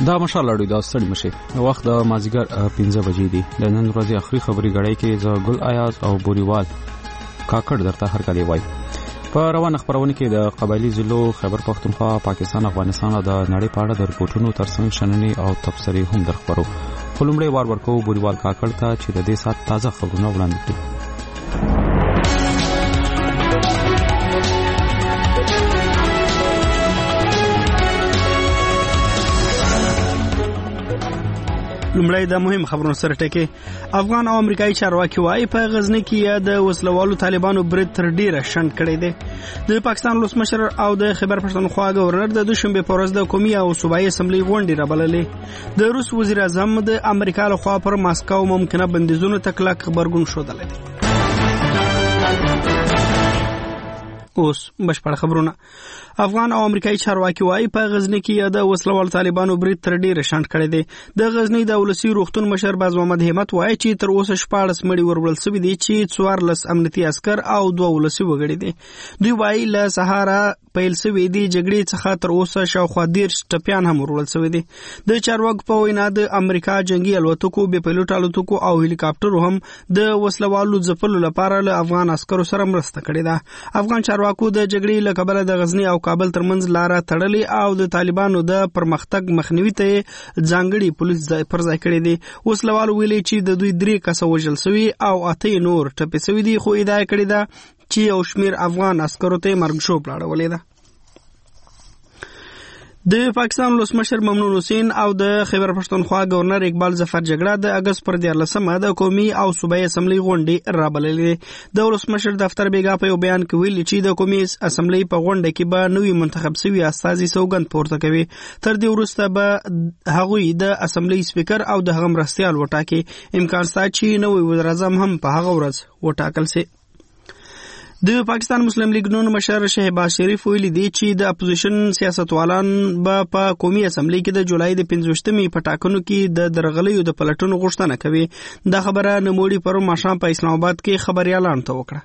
دا مشال لړۍ دا ستړي مشه وخت د مازیګر 15 بجې دی د نن ورځې اخري خبري غړې کې ز ګل آیاز او بوريوال کاکړ درته هر کلی وای. په روان خبرونه کې د قبایلی ضلعو خیبر پختونخوا پاکستان افغانستان او د نړۍ په اړه د رپورټونو ترڅنګ شننې او تبصرې هم درخبرو. خلمړې وار ورکو بوريوال کاکړ ته چې د دې سات تازه خبرونه وړاندې کړي. لومړی د مهم خبرونو سره ټکی. افغان او امریکایي چارواکي وايي په غزنی کې د وسلوالو طالبانو برید تر ډیره شنډ کړی دی. د پاکستان ولسمشر او د خیبر پښتونخوا گورنر د دوشنبه په ورځ د قومي او صوبایي اسمبلی غونډې رابللې. د روس وزیر اعظم د امریکا لخوا پر ماسکو ممکنه بندیزونو تکلک خبرګون شودل دي. اوس بشپړ خبرونه. افغان او امریکایي چارواکي وايي په غزنی کې د وسلوال طالبانو برید تر ډیره شنډ کړی دی. د غزنی د ولسی روغتون مشر باز محمد همت وايي چې تر اوسه 14 مړي ورول شوي دي چې 14 امنیتي عسكر او 2 ولسی وګړي دي. دوی وايي له سهارا پیل شوی دی جګړې څخه تر اوسه شاوخوا 10 ټپيان هم ورول شوي دي. د چارواکو په وینا د امریکا جنگي الوتکو به پیلوټ الوتکو او هلیکاپټرو هم د وسلوالو ځپلو لپاره له افغان عسکرو سره مرسته کړې ده. افغان چارواکو د جګړې له کبله د غزنی او کابل ترمنځ لاره تړلې او د طالبانو د پرمختګ مخنیوي ته ځانګړي پولیس پر ځای کړی دي. وسلوالو ویلي چې د دوی 3 کسه وژل شوي او 8 نور ټپي شوي دي، خو ادعا کړې ده چې یو شمیر افغان عسکرو ته مرګ شوب لاړولې ده. د پاکستان ولسمشر ممنون حسین او د خیبر پښتونخوا گورنر اقبال ظفر جګړه د اگست پر 14مه د قومي او صوبایي اسمبلی غونډې رابللې. د ولسمشر دفتر بیګا په یو بیان کې ویلي چې د قومي اسمبلی په غونډه کې به نوې منتخب شوی استازي سوګند پورته کوي. تر دې وروسته به هغوی د اسمبلی سپیکر او د هغه مرستیال وټاکي. امکان شته چې نوې وزیر اعظم هم په هغه ورځ وټاکل شي. د پاکستان مسلم لیگ نون مشر شهباز شریف ویلي دی چې د اپوزیشن سیاستوالان به په قومي اسمبلی کې د جولای د 15مې په ټاکنو کې د درغلیو د پلټونو غوښتنه کوي. دا خبره نموړي پر ماښام په اسلام آباد کې خبريالان ته وکړه.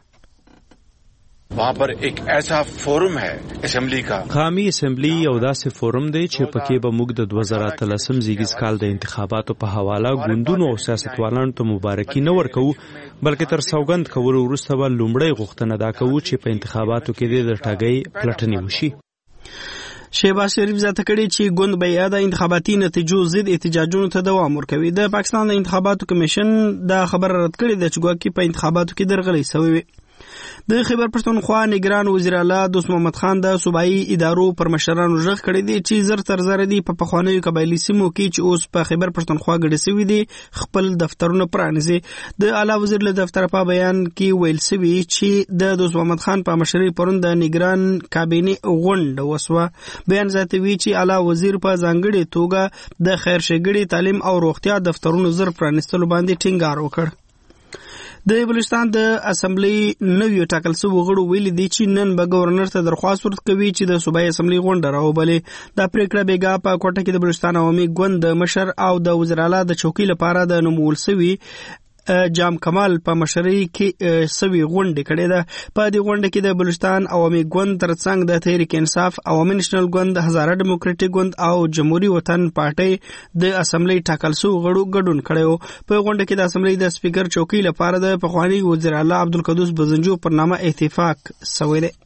वहाँ पर एक ऐसा फोरम है اسمبلی کا قومي اسمبلی یو داسې فورم دی چې پکې به موږ د 2013 زیږیز کال د انتخاباتو په حواله ګوندونو او سیاستوالانو ته مبارکي نه ورکو، بلکې تر سوګند کولو وروسته به لومړی غوښتنه دا کوو چې په انتخاباتو کې د ټاګۍ پلټنې وشي. شهباز شریف زیاته کړې چې ګوند به یاد انتخاباتي نتیجو ضد احتجاجونو ته دوام ورکوي. د پاکستان د انتخاباتو کمیشن دا خبر رد کړې ده چې ګواکې په انتخاباتو کې درغلي شوی. د خیبر پښتونخوا نگران وزیر اعلی دوست محمد خان د صوبایي ادارو پر مشرانو ژغ کړی دی چې زر تر زر دي په پخوانیو قبایلی سیمو کې چې اوس په خیبر پښتونخوا ګډ شوی دي خپل دفترونه پرانیزي. د اعلی وزیر له دفتر په بیان کې ویل شوی چې د دوست محمد خان په مشرۍ پرون د نگران کابینه غونډه وسوه. بیان زیاتوي چې اعلی وزیر په ځانګړي توګه د خیر ښېګړې تعلیم او روغتیا دفترونو زر پرانیستلو باندې ټینګار وکړ. د بلوچستان د اسمبلی نویو ټاکل شوو غړو ویلي دي چې نن به گورنر ته درخواست ورکوي چې د صوبایي اسمبلی غونډه راوبلي. دا پریکړه بیګا په کوټه کې د بلوچستان عوامي ګوند مشر او د وزیر اعلی د چوکۍ لپاره د نومول شوی جام کمال په مشرۍ کې سوي غونډه کړې ده. په دې غونډه کې د بلوچستان عوامي ګوند ترڅنګ د تحریک انصاف، عوامي نېشنل ګوند، هزاره ډیموکراټیک ګوند او جمهوریت وطن پارټۍ د اسمبلی ټاکل شو غړو ګډون کړو. په غونډه کې د اسمبلی د سپیکر چوکۍ لپاره د پخوانی وزیر اعلی عبدالقدوس بزنجو پر نامه اتفاق شوی دی.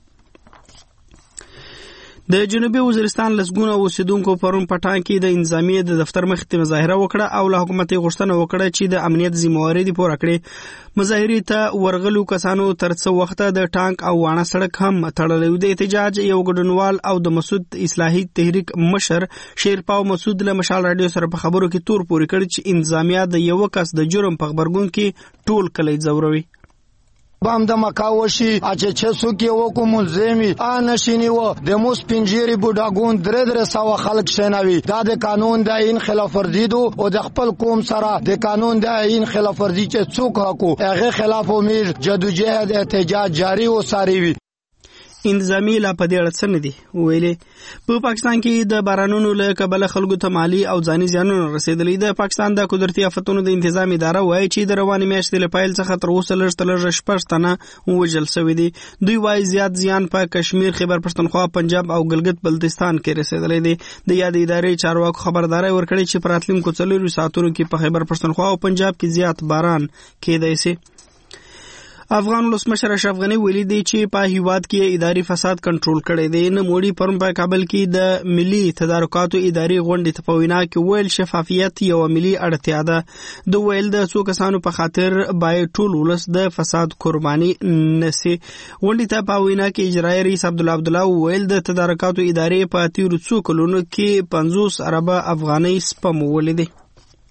د جنوبي وزیرستان لسګونه اوسیدونکو پرون پټان کې د انتظامیه د دفتر مخ ته مظاهره وکړه او له حکومت غوښتنه وکړه چې د امنیت ذمہواری دی پوره کړي. مظاهرې ته ورغلو کسانو تر څو وخت د ټانک او وانه سړک هم تړلې. د احتجاج یو ګډونوال او د مسعود اصلاحي تحریک مشر شیرپاو مسعود له مشال رادیو سره په خبرو کې تور پوري کړ چې انتظامیه د یو کس د جرم په خبرګون کې ټول کلی زوروي. بام د مکاوشي اچ چسو کې وکو ملزمي انشینی و د موس پنجيري بوډاګون درې سوا خلک شناوي. دا د قانون د عین خلاف ورزي دو او د خپل قوم سره د قانون د عین خلاف ورزي چې څوک حقو هغه خلاف امیر جدوجہد احتجاج جاری و ساري وي. انتظامی لا په دې اړه څه نه دي ویلې. په پاکستان کې د بارانونو له کبله خلکو ته مالی او ځاني زیانونه رسیدلي. د پاکستان د قدرتي آفتونو د انتظام اداره وایي چې د روانې میاشتې له پیل څخه تر اوسه لږ تر لږه 6 تنه وژل شوي دي. دوی وایي زیات زیان په کشمیر، خیبر پښتونخوا، پنجاب او ګلګت بلتستان کې رسیدلی دی. د یاد ادارې چارواکو خبرداري ورکړې چې په راتلونکو 4 ساعتونو کې په خیبر پښتونخوا او پنجاب کې زیات باران کېدای شي. افغان ولسمشر اشرف غنی ویلي دی چې په هیواد کې اداري فساد کنټرول کړی دی. نوموړي پرون په کابل کې د ملي تدارکاتو اداري غونډې ته په وینا کې ویل شفافیت یو ملي اړتیا ده. د ویل د څو کسانو په خاطر باید ټول ولس د فساد قرباني نشي. غونډې ته په وینا کې اجرایي رئیس عبدالله ویل د تدارکاتو ادارې په تیرو څو کلونو کې 50 اربه افغانۍ سپمولې دي.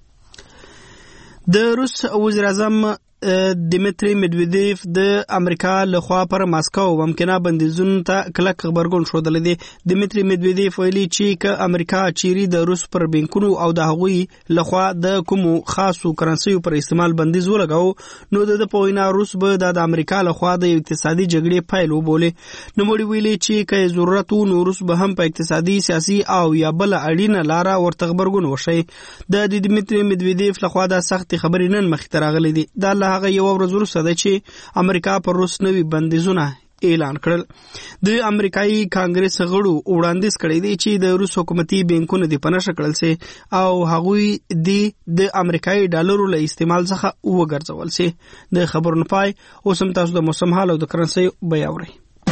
د روس وزیر اعظم دیمتری مدویدیف د امریکا لخوا پر ماسکو ممکنه بندیزونو ته کلک خبرګون ښودلی دی. دیمتری مدویدیف ویلي چې که امریکا چیرې د روس پر بانکونو او د هغوی لخوا د کومو خاصو کرنسیو پر استعمال بندیز ولګاو نو د په وینا روس به د امریکا لخوا د اقتصادي جګړې پیل وبولي. نوموړي ویلي چې که ضرورت و نو روس به هم په اقتصادي، سیاسي او یا بل اړینه لاره ورته خبرګون وشي. د دیمتری مدویدیف لخوا د سخت خبرې نن مخې ته راغلي دي. دا هغه یو ورځ وروسته ده چې امریکا پر روس نوي بندیزونه اعلان کړل. د امریکایي کانګرس غړو وړاندیز کړی دی چې د روس حکومتي بانکونه د پناه کړل سي او هغوی د امریکایي ډالرو له استعمال څخه وګرځول سي. د خبرونو پای اوس هم تاسو د موسم حال او د کرنسي بیان اورئ.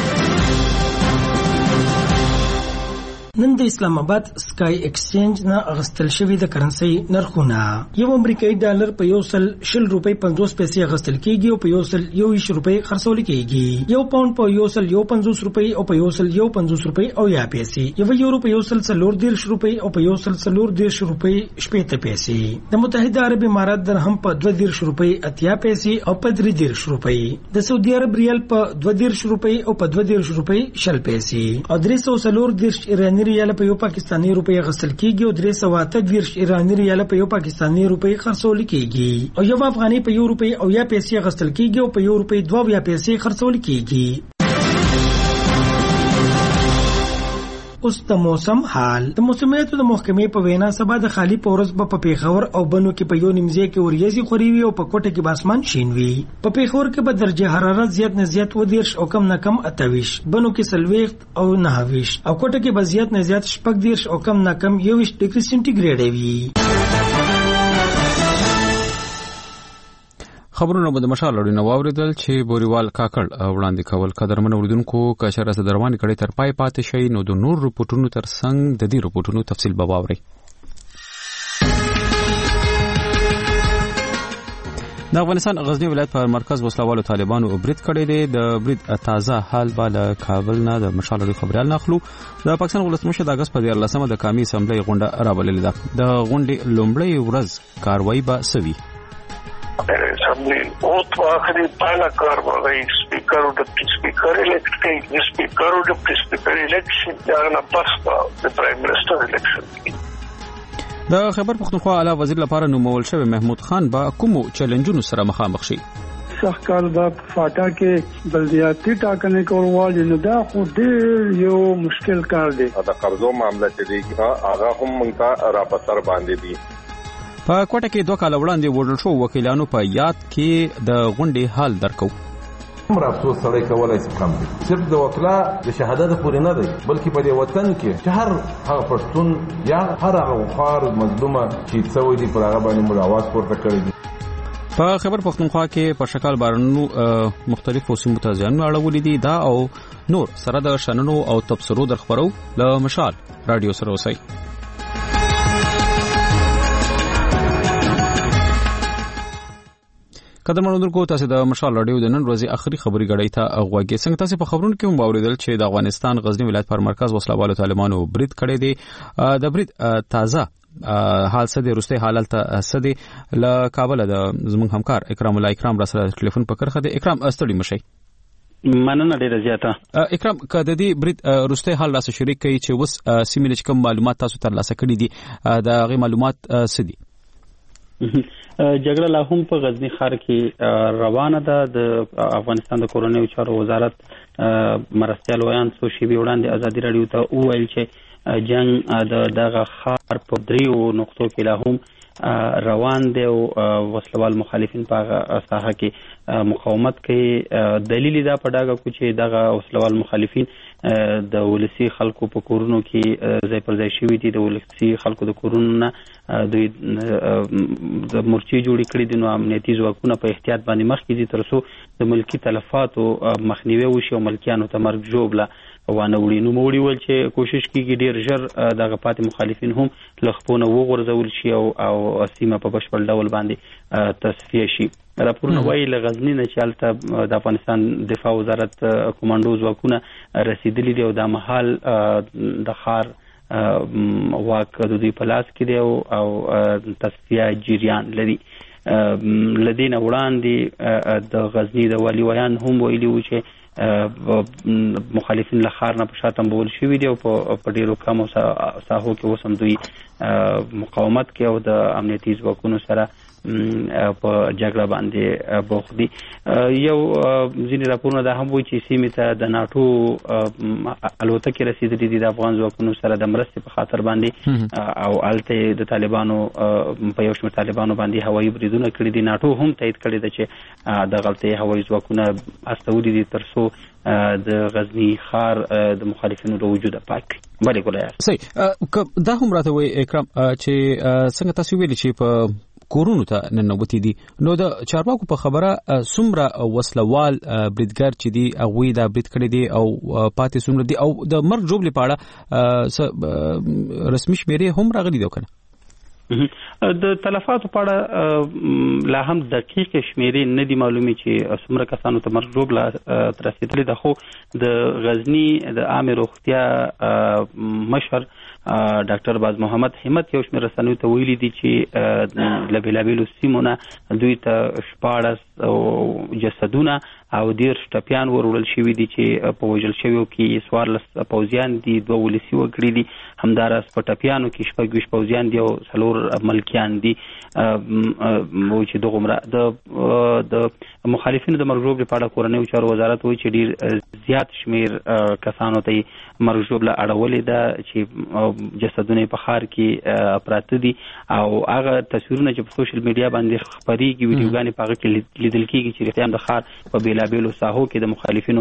نن د اسلام آباد سکای ایکسچینج نه اغستل شوی د کرنسي نرخونه. یو امریکایي ډالر په 120 روپۍ 50 پیسې اغستل کیږي او په 120 روپۍ خرڅول کیږي. یو پاوند په 150 روپۍ او په 150 روپۍ او یا پیسې. یو یورو په 140 روپۍ او په 140 روپۍ 70 پیسې. د متحده عرب امارات درهم په 20 روپۍ 80 پیسې او په 30 روپۍ. د سعودي عرب ریال په 20 روپۍ او په 20 روپۍ 60 پیسې. او 340 ایراني ریال په یو پاکستاني روپۍ غسل کیږي او 328 ایراني ریال په یو پاکستاني روپۍ خرڅول کیږي. او یو افغاني په یو روپۍ او یا پیسې غسل کیږي او په یو روپۍ 2 یا پیسې خرڅول کیږي. اوس د موسم حال. د موسمیاتو د محکمې په وینا سبا د خالی پورز په پیښور او بنو کې په یو نیمځای کې وریځي خوري وي او په کوټه کې باسمان شین وي. په پیښور کې به درجه حرارت زیات نه زیات 20 او کم نه کم 28، بنو کې 40 او 29 او کوټه کې به زیات نه زیات 40 او کم نه کم 21 ډیګري سنټیګریډ وي. خبرونه به د مشال اړینه واوریدل چې بوریوال کاکړ وړاندې کول. قدرمن اوریدونکو که شر از دروانې کړي تر پای پاتې شي نو د نور رپورټونو تر څنګ د دې رپورټونو تفصیل به واوري. د افغانستان غزنی ولایت په مرکز وسلوالو طالبانو برید کړی دی. د برید تازه حال به کابل نه د مشال اړین خبريال ناخلو. د پاکستان ولسمشر د اگست په 14مه د قومي اسمبلی غونډه راوللې ده. د غونډې لومړی ورځ کاروایی به سوي. اسمبلی اوت آخری پہلا کاروائی اسپیکر اور ڈپٹی اسپیکر الیکٹ کی. اسپیکر اور ڈپٹی اسپیکر الیکشن جانا بس د پرائم منسٹر الیکشن. د خیبر پختونخوا اعلی وزیر لپاره نومول شوی محمود خان با کومو چیلنجونو سره مخامخ شي. سخت کار د فاټا کې بلدیاتي ټاکنې کول نو دا خو ډېر یو مشکل کار دی. دا قرضو معاملہ چې دی هغه هم موږ ته را پسر باندې دي. په کوټه کې 2 کال وړاندې وړل شو وکیلانو په یاد کې د غونډې حال درکو. عمر افسوس سره کولای شي کم دي. صرف د وکلا د شهادت پورې نه دی بلکې په دې وطن کې چې هر هغه پښتون یا هر هغه خار مظلومه چې څوی دی پر هغه باندې مو आवाज پورته کړی دی. په خیبر پختونخوا کې په شکل بارانونو مختلفو سیمو ته ځانونه اړولې دي. دا او نور سره د شننو او تبصرو در خبرو له مشال رادیو سره اوسئ. قدرمن اوریدونکو تاسو د مشال رادیو د نن ورځې اخري خبري غړې ته غوږی څنګه تاسو په خبرونو کې هم اوریدل چې د افغانستان غزنی ولایت پر مرکز وسلوالو طالبانو برید کړی دی. د برید تازه حال څه دی روسي حالت څه دی له کابل د زموږ همکار اکرام الله اکرام را سره ټلیفون په کرخه دی. اکرام استړي مشي. مننه ډیره زیاته. اکرام کده دی برید روسي حال را سره شریک کوي چې وس سیمه کوم معلومات تاسو تر لاسه کړی دي د غي معلومات څه دي؟ جګړه لا هم په غزنی ښار کې روانه ده. د افغانستان د کورنیو چارو وزارت مرستیال ویان څو شېبې وړاندې ازادي راډیو ته وویل چې جنگ د دغه ښار په 3 نقطو کې لا هم روان دی او وسلوال مخالفین په ساحه کې مقاومت کوي. دلیل دا په ډاګه کو چې دغه وسلوال مخالفین د ولسی خلکو په کورونو کې ځای پر ځای شوي دي. د ولسی خلکو د کورونو نه دوی د مورچې جوړې کړې دي، نو امنیتي ځواکونه په احتیاط باندې مخکې دي ترڅو د ملکی تلفاتو مخنیوي وشي او ملکیانو ته مرګ ژوبله وانه وړي. نو موږ ویل چې کوشش کیږي ډیر ژر دغه پاتې مخالفین هم لخپونه وغورځول شي او سیمه په بشپړ ډول باندې تصفیه شي. راپورونه وایي له غزنی نه چې هلته د افغانستان دفاع وزارت کمانډو ځواکونه رسیدلي دي او دا مهال د ښار واک د دوی په لاس کې دی او تصفیه جریان لري. لدین وړاندې د غزنی د والي ویان هم ویلي و چې مخالفین له ښار نه په شاته مبول شوي دي او په ډیرو کمو ساحو کې اوس هم دوی مقاومت کوي او د امنیتي ځواکونو سره په جګړه باندې بوخت دي. یو ځینې راپورونه دا هم وایي چې سیمې ته د ناټو الوتکې رسیدلې دي د افغان ځواکونو سره د مرستې په خاطر باندې او هلته د طالبانو په یو شمېر طالبانو باندې هوایي بریدونه کړي دي. ناټو هم تایید کړی ده چې دغلته هوایي ځواکونه استولي دي ترڅو د غزنی ښار د مخالفینو له وجوده پاک کړي. بلې ګولایه صحیح دا هم راته وایي اکرام چې څنګه تاسو ویلي چې په کورونو ته ننوتي دي، نو د چارواکو په خبره څومره وسلوال بریدګر چې دي هغوی دا برید کړی دي او پاتې څومره دي او د مرګ ژوبلې په اړه رسمي شمیرې هم راغلي دي کنه؟ د تلفاتو په اړه لا هم دقیق شمیرې نه دي معلومې چې څومره کسانو ته مرګ ژوبله رسېدلې ده، خو د غزنی د عامې روغتیا مشر ډاکټر باز محمد همت یو شمېر رسنیو ته ویلي دي چې له بېلابېلو سیمو نه دوی ته 14 جسدونه او 10 ټپیان وروړل شوي دي چې په وژل شویو کې 14 پوځیان دي، 2 ولسي وګړي دي، همداراز په ټپیانو کې 26 پوځیان دي او 4 ملکیان دي. چې دغه د مخالفینو د مرګ ژوبلې په اړه کورنیو چارو وزارت وایي چې ډېر زیات شمېر کسانو ته مرګ ژوبله اړولې ده چې جسدونه په ښار کې پراته دي او هغه تصویرونه چې په سوشل میډیا باندې خپرېږي ویډیوګانې په هغه کې لیدل کېږي چې رښتیا هم د ښار په بېلابېلو ساحو کې د مخالفینو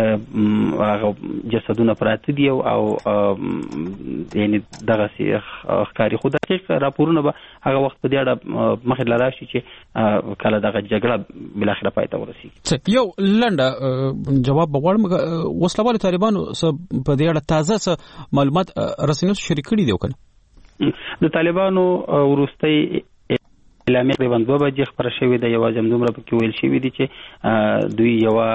هغه جسدونه پراته دي او یعنې دغسې ښکاري. خو دقیق راپورونه به هغه وخت په دې اړه مخې له راشي چې کله دغه جګړه بالاخره پای ته ورسېږي. یو لنډه جواب به غواړم، وسلوالو طالبانو په دې اړه تازه معلومات رسنیو شریک کړي دي کنه؟ د طالبانو وروستۍ اعلامیه تقریبا 2 بجې خپره شوې ده. یوازې همدومره پکې ویل شوي دي چې دوی یوه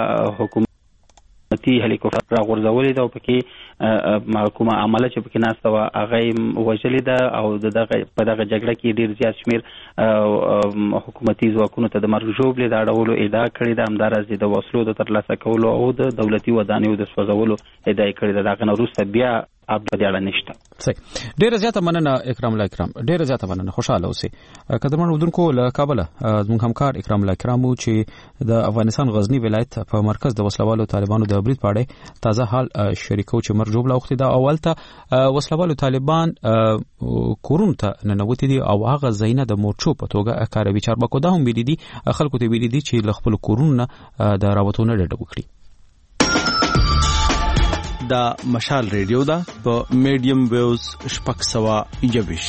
حکومتي هلیکوپټر راغورځولې ده او پکې کومه عمله چې پکې ناسته وه هغه یې وژلې ده او په دغه جګړه کې ډېر زیات شمېر حکومتي ځواکونو ته د مرګ ژوبلې د اړولو ادعا کړې ده، همداراز د وسلو د ترلاسه کولو او د دولتي ودانیو د سوځولو ادعا یې کړې ده. د هغه نه وروسته بیا ابدا نشته. صحیح. ډیره زیاته مننه اکرام الله اکرام، ډیره زیاته مننه، خوشاله اوسئ. قدرمن اردوونکو له کابل زموږ همکار اکرام الله اکرام چې د افغانستان غزنی ولایت په مرکز د وسلوالو طالبانو د برید پاړې تازه حال شریکو چې مرګ ژوبله وخت دا اولته وسلوالو طالبان کورونو ته ننوتي دي او هغه زینه د مورچو په توګه کاروي. چارواکو دا هم ویلي دي خلکو ته ویلي دي چې له خپل کورونو د راوتونه ډډه وکړي. دا مشال ریډیو دا په میډیم ویوز 621.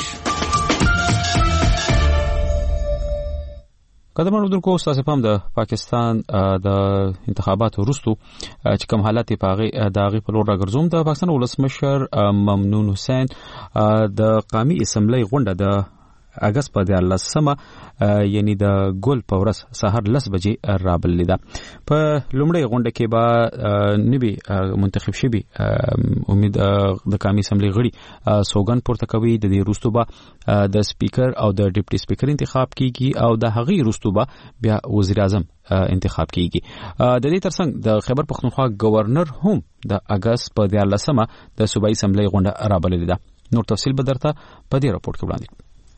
قدرمن اردوونکو تاسو په د پاکستان د انتخاباتو وروسته چې کوم حالات په هغه د هغه په لور راګرځوم د پاکستان ولسمشر ممنون حسین د قومي اسمبلی غونډه د اگست په 14مه یعنی د ګل په ورځ سحر 10 بجې رابللې ده. په لومړۍ غونډه کې به نبی منتخب شوی امید د قومي اسمبلی غړي سوګن پورته کوي. د دې وروسته به د سپیکر او د ډیپټي سپیکر انتخاب کیږي او د هغې وروسته به بیا وزیر اعظم انتخاب کیږي. د دې ترڅنګ د خیبر پختونخوا گورنر هم د اگست په 14مه د صوبایي اسمبلی غونډه رابللې ده. نور تفصیل به درته په دې راپورټ کې وړاندې.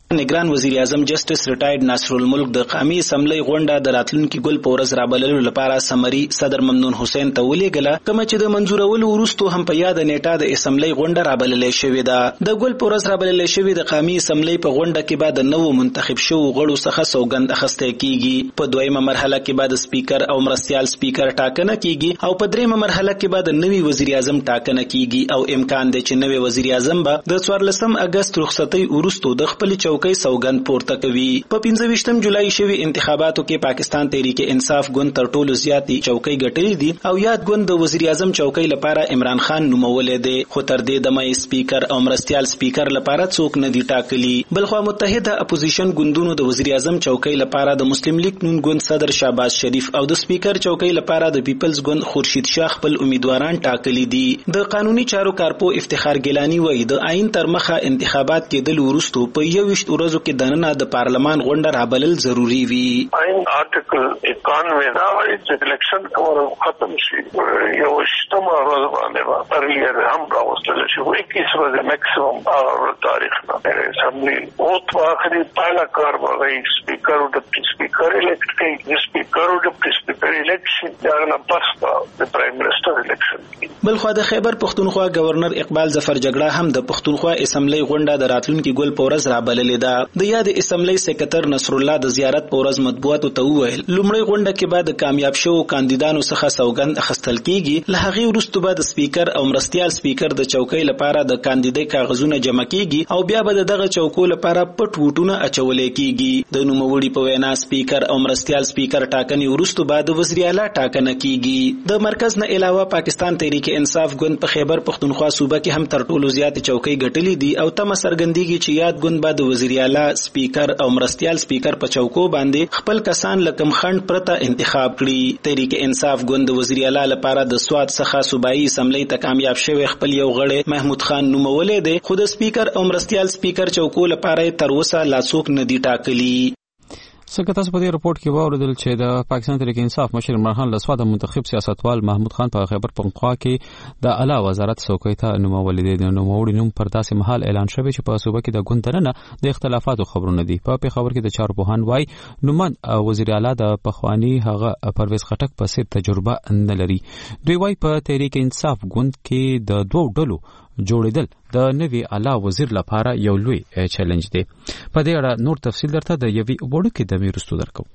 نگران وزیر اعظم جسټس ریټایرډ ناصر الملک د قومي اسمبلی غونډه د راتلونکي ګل په ورځ رابللو لپاره سمري صدر ممنون حسین ته ولېږله، کوم چې د منظورولو وروسته هم په یاد نیټه د اسمبلی غونډه رابللې شوې ده. د ګل په ورځ رابللې شوې د قومي اسمبلی په غونډه کې بعد نوو منتخب شوو غړو څخه سوګند اخیستل کیږي. په دویمه مرحله کې بعد سپیکر او مرستیال سپیکر ټاکنه کیږي او په دریمه مرحله کې بعد نوی وزیر اعظم ټاکنه کیږي او امکان دی چې نوی وزیر اعظم به د 14 اگست رخصتۍ وروسته د خپل چوکۍ سوګند پورته کوي. په 25 جولای شوی انتخاباتو کې پاکستان تحریک انصاف ګوند تر ټولو زیاتې چوکۍ ګټلې دي او یاد ګوند د وزیر اعظم چوکۍ لپاره عمران خان نومولې دی، خو تر دې دمه سپیکر او مرستیال سپیکر لپاره څوک نه دي ټاکلي. بلخو متحده اپوزیشن ګوندونو د وزیر اعظم چوکۍ لپاره د مسلم لیگ نون ګوند صدر شهباز شریف او د سپیکر چوکۍ لپاره د پیپلز ګوند خورشید شاه خپل امیدواران ټاکلي دي. د قانوني چارو کارپو افتخار ګیلانی وایي د آئین تر مخه انتخابات کېدل وروسته په 21 ورځو کې دننه د پارلمان غونډه رابلل ضروری وي. آئین آرټیکل 91 دا وایي چې الیکشن ختم شي یو شتمه ورځ باندې ارلیه هم راوستل شي 21 ورځې میکسیمم تاریخ نه اسمبلی اوت واخري پالا کار وایي سپیکر او ډیپټي سپیکر الیکټ کوي، سپیکر او ډیپټي سپیکر الیکشن دا نه پس د پرایم منسٹر الیکشن. بلخو د خیبر پختونخوا گورنر اقبال ظفر جګړه هم د پختونخوا اسمبلی غونډه د راتلونکي ګل په ورځ رابللې ده. د یاد اسمبلی سیکریټر نصر الله د زیارت په ورځ مطبوعاتو ته وویل لومړی غونډه کې بعد کامیاب شوو کاندیدانو څخه سوګند اخیستل کیږي، له هغې وروسته به د سپیکر او مرستیال سپیکر د چوکۍ لپاره د کاندیدۍ کاغذونه جمع کیږي او بیا به دغه چوکو لپاره پټ ووټونه اچولې کیږي. د نوموړي په وینا سپیکر او مرستیال سپیکر ټاکنې وروسته به د وزیر اعلی ټاکنه کیږي. د مرکز نه علاوه پاکستان تحریک انصاف ګوند په خیبر پختونخوا صوبه کې هم تر ټولو زیات چوکۍ ګټلې دي او تمه څرګندېږي چې یاد ګوند به د وزیر اعلی سپیکر او مرستیال سپیکر په چوکو باندې خپل کسان لکم خند پرته انتخاب کړي. تحریک انصاف ګوند د وزیر اعلی لپاره د سواد څخه صوبایي اسمبلی ته کامیاب شوی خپل یو غړی محمود خان نومولې دی، خو د سپیکر او مرستیال سپیکر چوکو لپاره تر اوسه لا څوک نه دي ټاکلي. څنګه تاسو په دې رپورت کې واوریدل چې د پاکستان تحریک انصاف مشر عمران خان له سواد منتخب سیاستوال محمود خان په خیبر پختونخوا کې د اعلی وزارت څوکۍ ته نومولې دي. نوموړي نوم پر داسې مهال اعلان شوی چې په صوبه کې د ګوند دننه د اختلافاتو خبرونه دي. په خبر کې د چارپوهان وای نومند وزیر اعلی د پخوانی هغه پرویز خټک په څیر تجربه نه لري. دوی وای په تحریک انصاف ګوند کې د دوه ډلو جوړیدل د نوی اعلی وزیر لپاره یو لوی چیلنج دی. په دې اړه نور تفصیل درته د یوې وړوکې دمې وروسته درکوم.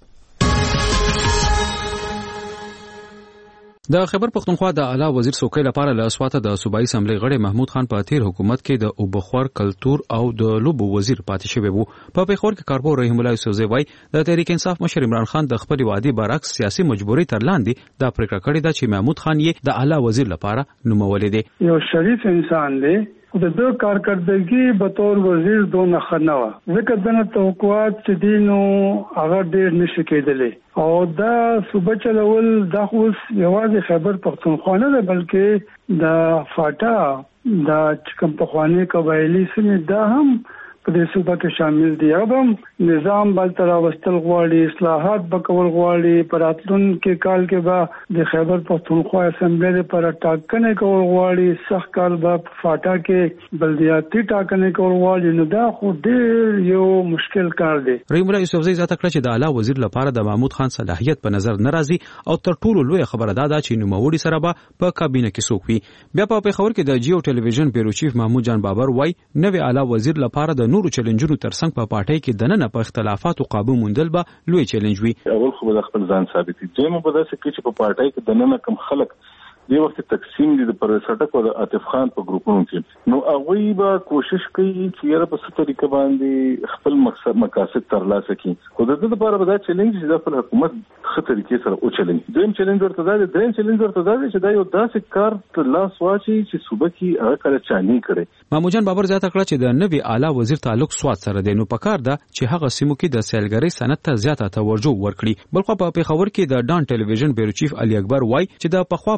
د خیبر پختونخوا د اعلی وزیر څوکۍ لپاره له اسواته د صوبایي اسمبلی غړی محمود خان په تیر حکومت کې د اوبخور کلتور او د لوبو وزیر پاتې شوی وو. په پیښور کې کارپو رحیم الله یوسفزی وای د تحریک انصاف مشر عمران خان د خپل وعده برعکس سیاسي مجبوري تر لاندې دا پریکړه کړې ده چې محمود خان یې د اعلی وزیر لپاره نومولې دی. یو شریف انسان دی، د دو کارکردګي به تور وزیر دونه خنوا ځکه دنه توقعات چې دینو هغه ډېر نشي کېدلی او دا صوبه چلول دا اوس یوازې خیبر پختونخوا نه ده بلکې د فاټا د کوم پخوانی قبایلی سیمې دا هم په دې صوبه کې شامل دي. هم نظام بل تر واستل غواړي، اصلاحات وکول غواړي، پر راتلونکي کال کې به د خیبر پختونخوا اسمبلی پر ټاکنې کول غواړي، سخت کال به فاټا کې بلدیاتي ټاکنې کول غواړي. نو دا خو ډېر یو مشکل کار دی. رحیم الله یوسفزی زیاته کړه چې د اعلی وزیر لپاره د محمود خان صلاحیت په نظر نه راځي او تر ټولو لوی خبره دا ده چې نوموړي سره به په کابینه کې څوک وي. بیا په پیښور کې د جیو ټلویزیون بیرو چیف محمود جان بابر وای نوی اعلی وزیر لپاره د نورو چیلنجونو ترڅنګ په پارټۍ کې دننه په اختلافاتو قابو موندل به لوی چیلنج وي. اول خو به خپل ځان ثابتي دوی په داسې کې چې په پارټۍ کې دننه کم خلک دی وخت تقسیم دي د پرویز خټک او د عاطف خان په ګروپونو کې، نو هغه به کوشش کوي چې یاره په څه طریقه باندې خپل مقاصد ترلاسه کړي. خو د دې لپاره به دا چیلنج چې د خپل حکومت څه طریقې سره او چیلنج دویم چیلنج ورته دا دی چې دا یو داسې کار تر لاس واچي چې صوبه کې هغه کله چاني کړي. محمود جان بابر زیاته کړه چې د نوی اعلی وزیر تعلق سواد سره دی، نو پکار ده چې هغه سیمو کې د سیلګرۍ صنعت ته زیاته توجه ورکړي. بلخو په پیښور کې د ډان ټلویزیون بیرو چیف علي اکبر وای چې د پخوا پرتله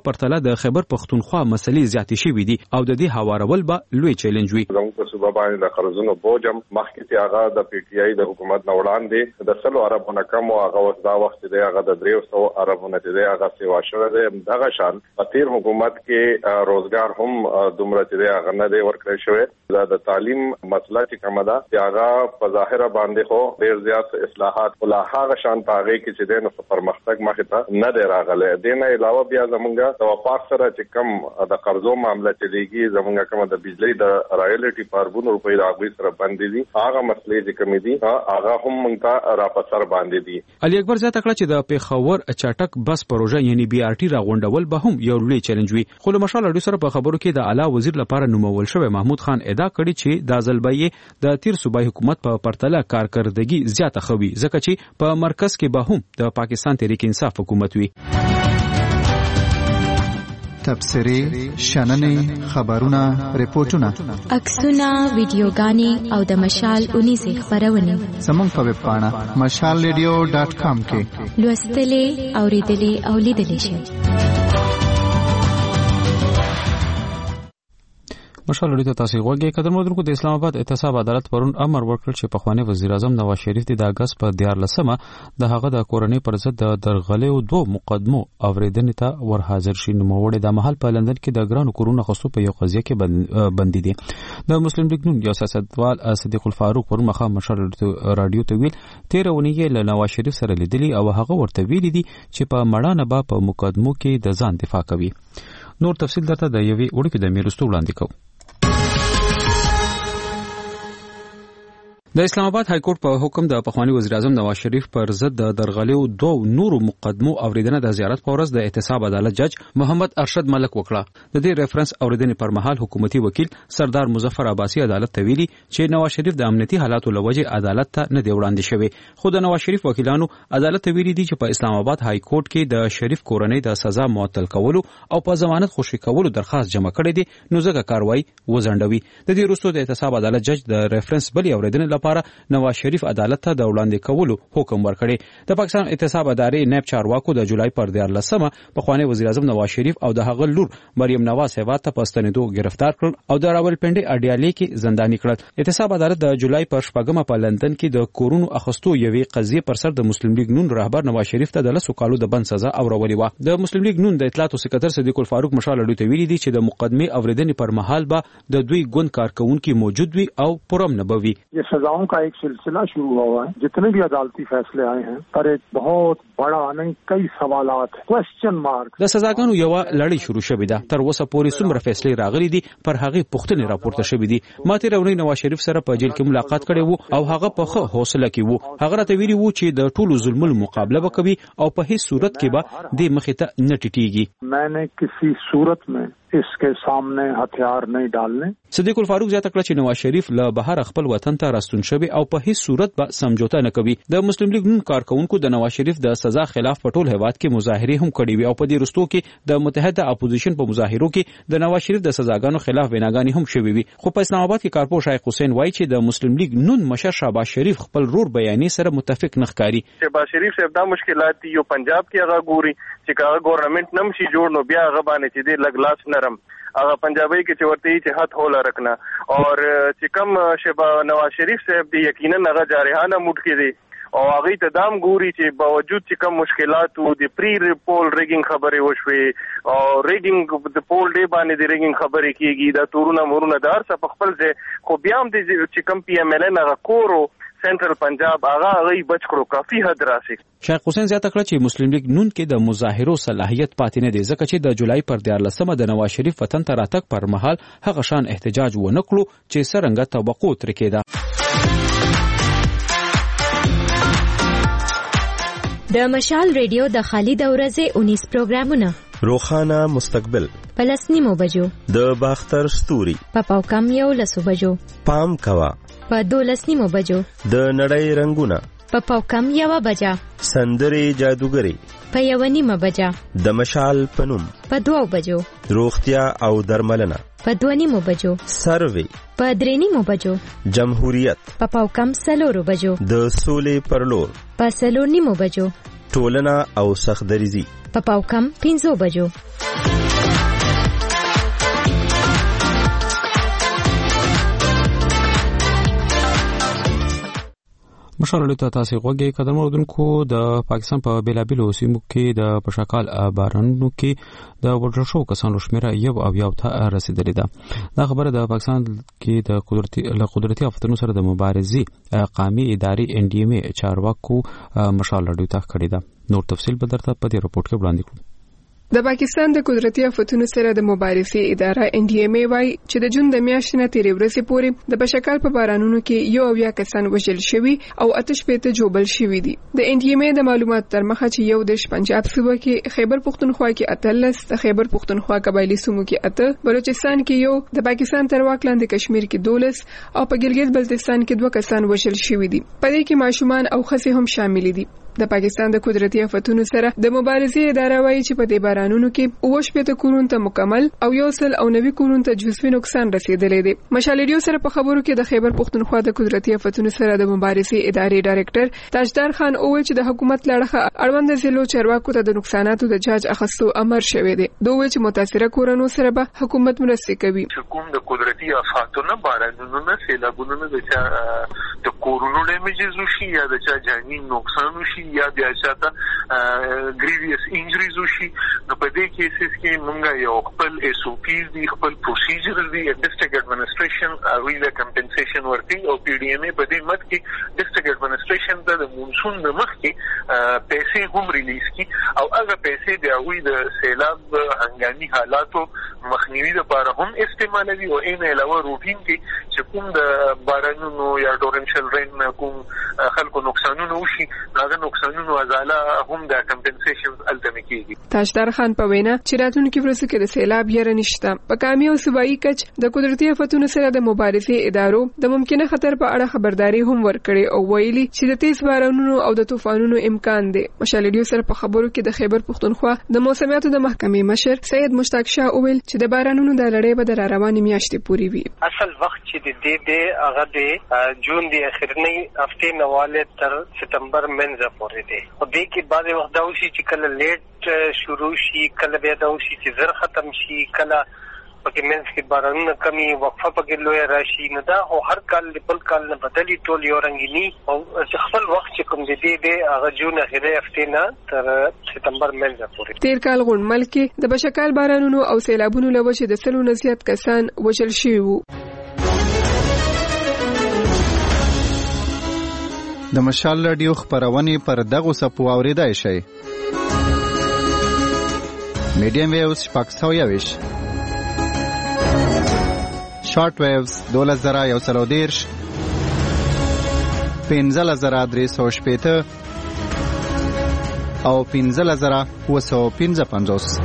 د خیبر پختونخوا مسلې زیاتې شوې دي او د دې هوارول به لوی چیلنج وي. زموږ په صوبه باندې د قرضونو بوج هم مخکې چې هغه د پی ټی آی د حکومت نه وړاندې د 100 اربونه کم او هغه دا وخت دی هغه د 300 اربونه دی هغه سیوا شوه دی. دغه شان په تیر حکومت کې روزګار هم دومره دی هغه نه دی ورکړی شوی. د تعلیم مسله چې کومه ده چې هغه په ظاهره باندې خو ډیر زیات اصلاحات ولا هغه شان پاغه کې چې د نو پرمختګ مخه ته نه دی راغلی. د نه علاوه بیا زمونږه د وفاق سره چې کم د قرضو معاملې چلیږي زمونږه کومه د بجلی د رایلټي پاربونو روپۍ راغوي سره باندې دي هغه مسلې چې کوم دي هغه هم موږ ته را پسر باندې دي. علي اکبر زیاته کړه چې د پیښور چټک بس پروژه یعنی بي ار ټي راغونډول به هم یو لوی چیلنج وي. خو له مشال اړیو سره په خبرو کې د اعلی وزیر لپاره نومول شوی محمود خان ادعا کړې چې د ځلبې د تیر صوبایي حکومت په پرتله کارکردګي زیاته خوي ځکه چې په مرکز کې به هم د پاکستان تحریک انصاف حکومت وي. تبصرې، شننې، خبرونه، ریپورتونه، عکسونه، ویډیوګانې او د مشال 19 خبرونه زموږ په ویب پاڼه mashalradio.com کې لوستلې، اوریدلې او لیدلې شئ. مشال اړیو تاسو غوږی قدر مدرکو د اسلام آباد احتساب عدالت پرون امر ورکړ چې پخوانی وزیر اعظم نواز شریف د اگست په 14مه د هغه د کورنۍ پر ضد د درغلیو 2 مقدمو اوریدنې ته ور حاضر شي. نوموړی د محل په لندن کې د ګرانو کورونو خصوص په یو قضیه کې بندي دي. د مسلم لیگ نون یو سیاستوال صدیق الفاروق پر مخه مشال رادیو ته ویل 13 ونې له نواز شریف سره لیدلی او هغه ورته ویلي دي چې په مړانه به په مقدمو کې د ځان دفاع کوي. نور تفصیل درته د یوې وړوکې د میرستو وړاندې کوم. د اسلام آباد های کورټ په حکم د پخوانی وزیر اعظم نواز شریف پر ضد د درغلیو 2 نورو مقدمو اوریدنه د زیارت په ورځ د احتساب عدالت جج محمد ارشد ملک وکړه. د دې ریفرنس اوریدنې پر مهال حکومتي وکیل سردار مظفر عباسی عدالت ته ویلي چې نواز شریف د امنیتي حالاتو لوجه عدالت ته نه دی وړاندې شوی. خو د نواز شریف وکیلانو عدالت ته ویلي دي چې په اسلام آباد های کورټ کې د شریف کورنۍ د سزا معطل کولو او په ضمانت خوشي کولو درخواست جمع کړی دی نو ځکه کاروایی وزندوي. د دې وروسته د احتساب عدالت جج د ریفرنس بلی اوریدنې لپاره نواز شریف عدالت ته د وړاندې کولو حکم ورکړي. د پاکستان احتساب ادارې نائب چارواکو د جولای پر 14مه پخوانی وزیر اعظم نواز شریف او د هغه لور مریم نواز هیواد ته پستنیدو گرفتار کړل او د راولپنډي اډیالې کې زنداني کړل. احتساب عدالت د جولای پر 14مه په لندن کې د کورونو اخستو یوې قضیه پر سر د مسلم لیگ نون رهبر نواز شریف ته د 10 کالو د بند سزا اورولې و. د مسلم لیگ نون د اطلاعاتو سکرټر صدیق الفاروق مشال اړیو ته ویلي دي چې د مقدمه اوریدنې پر مهال به د دوی ګوند کارکونکو موجود وي او پرم نه بوي. یہ سزاؤں کا ایک سلسلہ شروع ہوا ہے. جتنے بھی عدالتی فیصلے آئے ہیں پر ایک بہت بڑا نہیں کئی سوالات کوېسچن مارک د سزاګانو یو لړۍ شروع شوې ده. تر اوسه پورې څومره فیصلې راغلي دي پر هغه پوښتنې راپورته شوې دي. ماته راونی نواز شریف سره په جیل کې ملاقات کړې وو او هغه په ښه حوصله کې وو. هغه راته ویلي وو چې د ټولو ظلمونو مقابله وکوي او په هیڅ صورت کې به د مخې ته نه ټیټیږي. میں نے کسی صورت میں اس کے سامنے ہتھیار نہیں ڈالنے. صدیق الفاروق زیاته کړه چې نواز شریف له بهر خپل وطن ته راستون شوی او په هیڅ صورت به سمجوته نه کوي. د مسلم لیگ نون کارکونکو د نواز شریف د سزا خلاف په ټول هیواد کې مظاهره هم کړې وي او په دې وروستو کې د متحده اپوزیشن په مظاهرو کې د نواز شریف د سزاګانو خلاف ویناګانې هم شوې وي. خو په اسلام آباد کې کارپور شیخ حسین وایي چې د مسلم لیگ نون مشر شهباز شریف خپل رور بیانې سره متفق نه ښکاري. شهباز شریف صاحب دا مشکلات دي یو پنجاب کې هغه ګوري چې هغه ګورنمنت نم شي جوړ نو بیا هغه باندې چې د لګلاس نرم هغه پنجابی کې چې ورته چې حد هوله رکھنا اور چې کم شهباز نواز شریف صاحب دی یقینا هغه جارحانه موډ کې دی او هغه ته دام ګوري چې باوجود چې کم مشکلات وو د پری پول ریګینګ خبرې وشوي او ریګینګ د پول ډے باندې د ریګینګ خبرې کیږي د تورونه مورونه دار څه په خپل ځای خو بیا هم د چې کم پی ایم ال ان هغه کورو سنټرل پنجاب هغه غي بچ کړو کافي حد راسي. شیخ حسین زیاته کړه چې مسلم لیگ نون کې د مظاهرو صلاحیت پاتې نه دی ځکه چې د جولای پر 14مه د نواز شریف وطن ته راتګ پر مهال هغه شان احتجاج و نه کړو چې څرنګه توقع تر کېده. د مشال ریډیو د خالد اورزه 19 پروګرامونه روخانه مستقبل پلسنیمو بجو د باختر ستوري په پاوکم یو لسو بجو پام کوا په 12 بجو د نړۍ رنگونه په پاوکم یو بجا سندري جادوګری په 1 بجا د مشال پنوم په 2 بجو روغتیا او درملنه په 2 بجو سروي په 3 بجو جمهوریت په پاوکم سلورو بجو د سولې پرلور په 3 بجو ټولنه او سخدریزي په پاوکم 5 بجو. مشال ته تاسو غوږی قدم اوردونکو د پاکستان په بیلابیلو سیمو کې د پشکال بارانونو کې د وژل شو کسانو شمیره یو ته رسیدلې ده. دا خبره د پاکستان کې د قدرتي آفتونو سره د مبارزې قومي ادارې NDMA چارواکو مشال ته کړی ده. نور تفصیل به درته په دې رپورت کې وړاندې کړو. د پاکستان د قدرتي آفتونو سره د مبارزې اداره NDMA وايي چې د جون د میاشتې نه تیرې ورځې پورې د پشکال په بارانونو کې یو کسان وژل شوي او 8 جوبل شوي دي. د NDMA د معلومات تر مخه چې یو د پنجاب صوبه کې خیبر پختونخوا کې 18 د خیبر پختونخوا قبایلی سیمو کې 8 بلوچستان کې یو د پاکستان تر واک لاندې کشمیر کې 12 او په ګلګت بلتستان کې 2 کسان وژل شوي دي. په دې کې ماشومان او ښځې هم شامل دي. د پاکستان د قدرتي آفتونو سره د مبارزې اداره وايي چې په دې بارانونو کې 8 کورونو ته مکمل او 190 کورونو ته جزوي نقصان رسیدلی دی. مشال ریډیو سره په خبرو کې د خیبر پختونخوا د قدرتي آفتونو سره د مبارزې ادارې ډایرکټر تاجدار خان اوویل چې د حکومت لړخه اړوند ضلعو چارواکو ته د نقصاناتو د جاج اخیستو امر شوی دی. دوی چې متاثره کورونو سره به حکومت مرسته کوي. حکومت د قدرتي آفاتونو بارانونو نه سیلابونو د کورونو ډیمیجز وشي یا د چا جاني نقصان وشي یا بیا چاته ګریویس انجریز وشي. نو په دې کیسز کې موږ یو خپل SOPs دي, خپل پروسیجرز دي. ډسټرکټ اډمنسټریشن ویله کمپنسیشن ورکي او PDMA په دې مت کې ډسټرکټ اډمنسټریشن د مونسون د مخ کې پیسې هم ریلیز کی او هغه پیسې د هغوی د سیلاب هنګامي حالاتو مخنیوي لپاره هم استعمالوي او این علاوه روټین کې چې کوم د بارانونو یا ټورنشل رین کوم خلکو نقصانونه وشي هغه نقصانونو ازاله هم د کمپنسیشن التمه کیږي. تاجدار خان په وینا چې راتلونکي ورځو کې د سیلاب یره نشته. په قومي او صوبایي کچ د قدرتي آفتونو سره د مبارزې ادارو د ممکنه خطر په اړه خبرداري هم ورکړي او ویلي چې د تیز بارانونو او د طوفانونو امکان دی. مشال ریډیو سره په خبرو کې د خیبر پختونخوا د موسمیاتو د محکمې مشر سید مشتاق شاه اویل چې د بارانونو د لړۍ به د روانې میاشتې پورې وي. اصل وخت چې د دې هغه د جون د اخرنۍ هفته نواله تر ستمبر منځ پورې دی. او دې کې بعض وخت دا وشي چې کله لیټ شروع شي, کله بیا دا وشي چې زر ختم شي, کله پکې منځ کې بارانونه کمی وقفه پکې لوی راشي. نو دا او هر کال بل کال نه بدلی ټول یو رنګینی او خپل وخت چې کوم دی هغه جون اخري هفته نه تر ستمبر منځ پورې. تیر کال غونډمل کې د بشکال بارانونو او سیلابونو له وجې د 100 نه زیات کسان وژل شوي وو. د مشال رادیو خبرونه پر دغه سپو اوریدای شي. میډیم ویوز پاکستاویش شارټ ویوز 2130 15350 او 15955.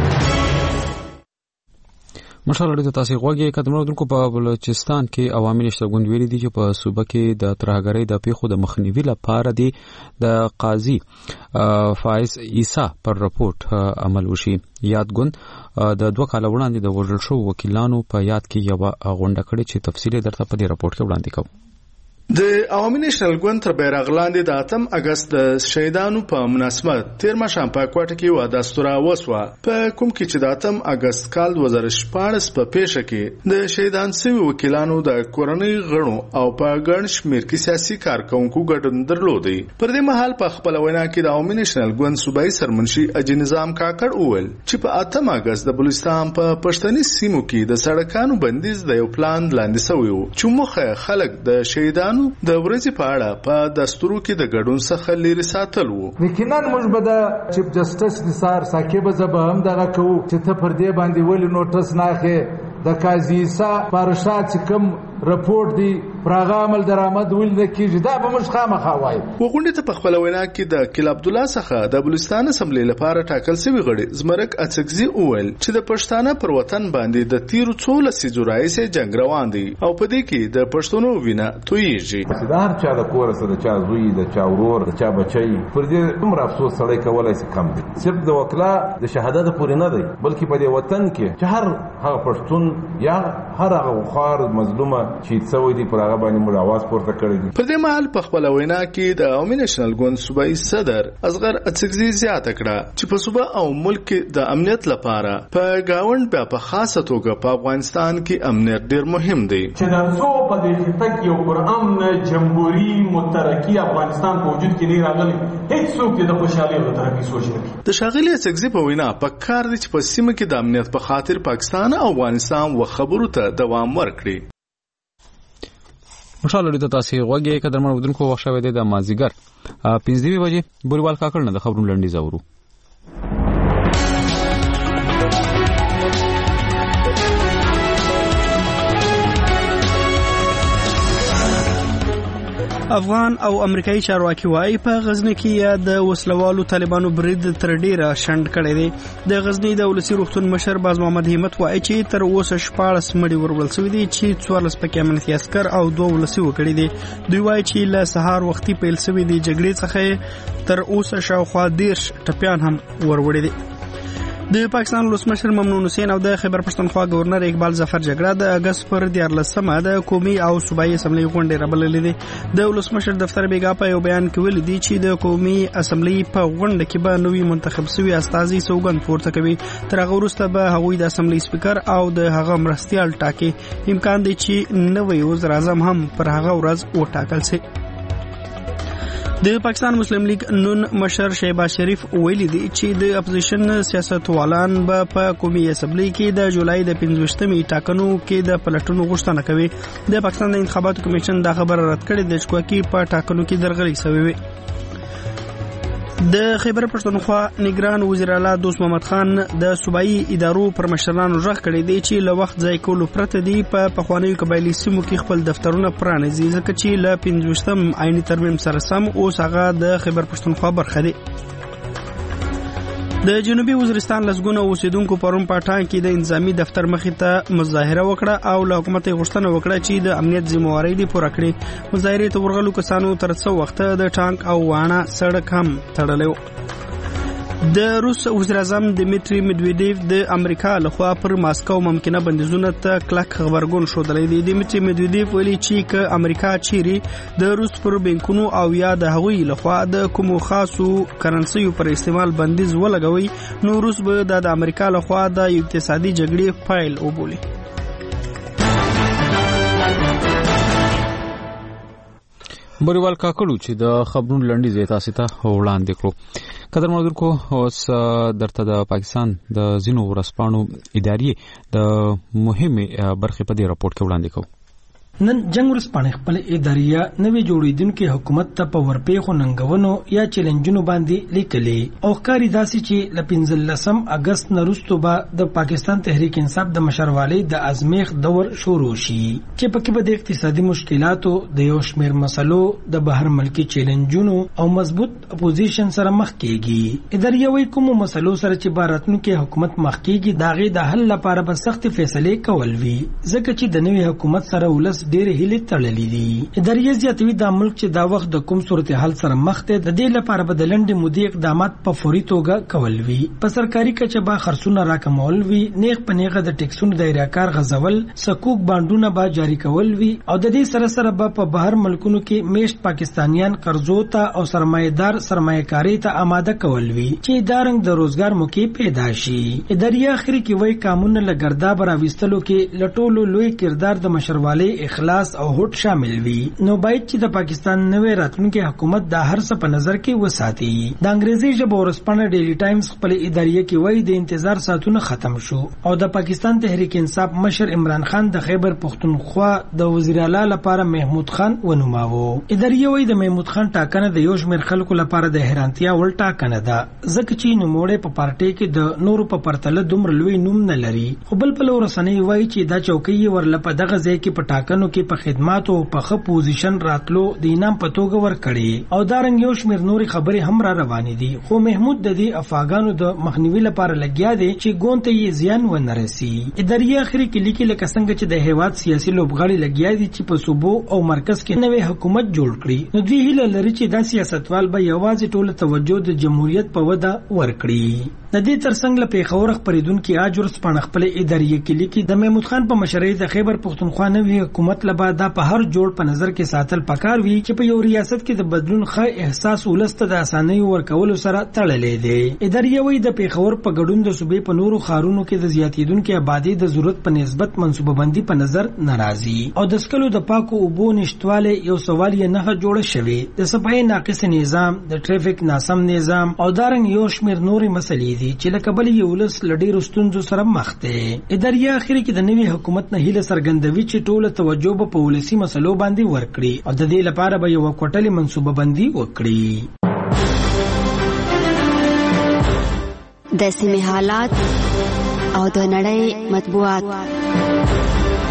مشال ریډیو تاسو غوږی قدم اوردونکو په بلوچستان کې عوامي نشته غونډ ویلي دي چې په صوبه کې د ترهګرۍ د پیښو د مخنیوي لپاره دي د قاضي فایز عیسی پر رپورټ عمل وشي. یادګون د 2 کال وړاندې د وژل شو وکیلانو په یاد کې یو غونډه کړې چې تفصیل درته په دې رپورټ کې وړاندې کوم. د عوامي نېشنل ګوند تر بیرغ لاندې د 8 اگست د شهیدانو په مناسبت تیر ماښام په کوټه کې و داستوره وسوه په کوم کې چې د 8 اگست کال 2014 په پیښه کې د شهیدان شوي وکیلانو د کورنۍ غړو او په ګڼ شمېر کې سیاسي کارکونکو ګډون درلودي. پر دې مهال په خپل وینا کې د عوامي نېشنل ګوند صوبایي سرمنشي اجي نظام کاکړ وویل چې په 8 اگست د بلوچستان په پښتني سیمو کې د سړکانو بندیز د یو پلان لاندې شوی و چې مخه خلک د شهیدانو د ورځې په اړه په دستورو کې د ګډون څخه لري ساتل وو. یقینا موږ به د چیف جسټس نثار ساکب زبه هم دغه کوو چې ته پر دې باندې ولې نوټس ناخې د قاضي عیسی پارشات کوم رپورټ دی پراغه عمل درآمد ول نه کیږي دا به موږ خامخا وایو. وګوندې ته په خپل وینا کې د کل عبد الله څخه د بلوچستان اسمبلی لپاره ټاکل شوی غړي زمرک اڅکزي اول چې د پښتانه پر وطن باندې د تیرو 14 جولای جنگ روان دي او په دې کې د پښتونو وینا تویږي. دا هر چا د کور سره د چا زوی د چا ورور د چا بچي پر دې عمر افسوس سړی کولای شي کم دي. صرف د وکلا د شهادت پورې نه دی بلکې په دې وطن کې چې هر هغه پښتون یا هر هغه خار مظلومه چې څوی دی پر هغه باندې موږ आवाज پورته کړی دی. په دې مهال په خپل وینا کې د عوامي نېشنل ګوند صوبایي صدر اصغر اڅکزي زیاته کړه چې په صوبه او ملک د امنیت لپاره په گاوند بیا په خاصه توګه په افغانستان کې امنیت ډیر مهم دی. چې د څو په دې خطه کې یو پرامن جمهوریت مترقی افغانستان په وجود کې نه راغلی، هیڅ څوک د خوشحالۍ او ترقۍ سوچ نه کوي. د ښاغلي اڅکزي په وینا په کار دی چې په سیمه کې د امنیت په خاطر پاکستان او افغانستان و خبرو ته دوام ورکړي. مشال لري ته تاسو غوږی کډر مړ ودونکو وخت شوی دی د مازیګر 15 بجې بوریوال کاکړ نه د خبرونو لنډي زورو. افغان او امریکایي چارواکي وايي په غزنی کې د وسلوالو طالبانو برید تر ډیره شند کړی دی. د غزنی د ولسی روغتون مشر باز محمد همت وايي چې تر اوسه 14 مړي ورول شوي دي چې 14 پکې امنیتي عسكر او 2 ولسی وکړي دي. دوی وايي چې له سهار وختي پیل شوی دي جګړې څخه تر اوسه شاوخوا 10 ټپيان هم وروړي دي. د پاکستان ولسمشر ممنون حسین او د خیبر پښتونخوا گورنر اقبال ظفر جګړه د اگست پر 14مه د قومي او صوبایي اسمبلی غونډه رابللې ده. د ولسمشر دفتر بیګا په یو بیان کې ویل دي چې د قومي اسمبلی په غونډه کې به نوی منتخب شوی استازي سوګند پورته کوي. تر هغه وروسته به هغوی د اسمبلی سپیکر او د هغه مرستیال ټاکي. امکان دی چې نوی وزیر اعظم هم پر هغه ورځ وټاکل شي. د پاکستان مسلم لیگ نون مشر شهباز شریف ویلي دی چې د اپوزیشن سیاستوالان به په قومي اسمبلی کې د جولای د 15مې ټاکنو کې د پلټونو غوښتنه کوي. د پاکستان د انتخاباتو کمیشن دا خبره رد کړې ده چې کوکي په ټاکنو کې درغلي شوی وي. د خیبر پښتونخوا نگران وزیر اعلی دوست محمد خان د صوبایي ادارو پر مشرانو غږ کړی دی چې له وخت ځای کولو پرته دی په پخوانیو قبایلي سیمو کې خپل دفترونه پرانیزي ځکه چې له 15م عیني ترمیم سره سم اوس هغه د خیبر پښتونخوا برخه دی. د جنوبي وزیرستان لسګونه اوسیدونکو پرون پټان کې د انتظامی دفتر مخې ته مظاهره وکړه او له حکومت غوښتنه وکړه چې د امنیت ذمہواری دی پوره کړي. مظاهره ته ورغلو کسانو تر څو وخت د ټانک او وانه سړک هم تړلو. د روس وزیر اعظم دمیټری میدویدیف د امریکا لخوا پر ماسکو ممکنه بندیزونه ته کلک خبرګون شودلې دي. دمیټری میدویدیف ویلي چې ک امریکا چيري د روس پر بانکونو او یا د هغوی لخوا د کومو خاصو کرنسیو پر استعمال بندیز ولګوي نو روس به د امریکا لخوا د اقتصادي جګړې فایل وبولي. بوریوال کاکړو چې د خبرونو لنډي زیاته سیته وړاندې کړو. قدر ملګرو اوس درته د پاکستان د زینو ورسپانو ادارې د مهمه برخې په دې راپورټ کې وړاندې کوو. نن جنگ ورسپانې خپل اداریه نوې جوړیدونکو حکومت ته په ورپېخو ننګونو یا چیلنجونو باندې لیکلي او ښکاري داسې چې ل 15 اگست نرستو به د پاکستان تحریک انصاف د مشروالۍ د ازمیخ دور شروع شي چې پکې به د اقتصادي مشکلاتو د یو شمېر مسلو د بهر ملکی چیلنجونو او مضبوط اپوزیشن سره مخ کیږي. اداریه وایي کومو مسلو سره چې باراتونکو حکومت مخ کیږي داغه د حل لپاره به سخت فیصله کول وي ځکه چې د نوې حکومت سره ولس ډېر هیلې تړلې دي. اداریه زیاتوي د ملک چې دا وخت د کوم صورتحال سره مخ ته د دې لپاره به د لنډې مودې اقدامات په فوري توګه کول وي. په سرکاري کچه به خرڅونه راکمول وي، نیغ په نیغه د ټیکسونو دایرهکار غځول، سکوک بانډونه به جاری کول وي او د دې سره سره به په بهر ملکونو کې میشت پاکستانیان قرضو ته او سرمایدار سرمایه‌کاري ته آماده کول وي چې دا رنګ د روزګار موقع پیدا شي. اداریه اخري کې وایي قانون لګرداب راوستلو کې لټولو لوی کردار د مشروالۍ اخلاص او هوټ شامل وي. نو باید چې د پاکستان نوې راتلونکي حکومت دا هر څه په نظر کې وساتي. د انګریزي ژبه ورسپانه ډیلی ټایمز خپل اداریه کې وایي د انتظار ساعتونه ختم شو او د پاکستان تحریک انصاف مشر عمران خان د خیبر پښتونخوا د وزیر اعلی لپاره محمود خان ونوماوه. اداریه وایي د محمود خان ټاکنه د یو شمېر خلکو لپاره د حیرانتیا وړ ټاکنه ده ځکه چې نوموړی په پارټي کې د نورو په پرتله دومره لوی نوم نه لري. خو بل په ورسنۍ وایي چې دا چوکۍ ورله په دغه ځای کې په ټاکنو کې په خدماتو په ښه پوزیشن راتلو د انعام په توګه ورکړي او دا رنګ یو شمېر نورې خبرې هم را روانې دي. خو محمود د دې افغانانو د مخنیوي لپاره لګیا دی چې ګوند ته یې زیان ونه رسي. اداریه اخري کې لیکي لکه څنګه چې د هیواد سیاسي لوبغاړي لګیا دي چې په صوبو او مرکز کې نوې حکومت جوړ کړي نو دوی هیله لري چې دا سیاستوال به یوازې ټوله توجه د جمهوریت په وده ورکړي. د دې ترڅنګ له پیښور خبرېدونکو اجر سپانه خپل اداریه کې لیکي د محمود خان په مشرۍ د خیبر پښتونخوا نوې حکومت حکومت لپاره دا په هر جوړ په نظر کې ساتل پکار وي چې په یو ریاست کې د بدلون ښه احساس ولسته د اسانۍ ورکولو سره تړلې دی. ادارې وایي د پیښور په ګډون د صوبې په نورو ښارونو کې د زیاتیدونکو آبادی د ضرورت په نسبت منصوبه بندي په نظر ناراضي او د سکلو د پاکو اوبو نشټواله یو سوال یې نه جوړ شوی. د صفای ناقص نظام، د ټریفیک ناسم نظام او دارنګ یو شمېر نورې مسلې دي چې لکه بل یو ولس لډیر ستونزو سره مخ دی. ادارې اخر کې د نوي حکومت نه هیله څرګندوي چې ټوله توجه به په ولسی مسلو باندې ورکړي او د دې لپاره به یو کوټلې منصوبه بندي وکړي. د سیمې حالات او د نړۍ مطبوعات.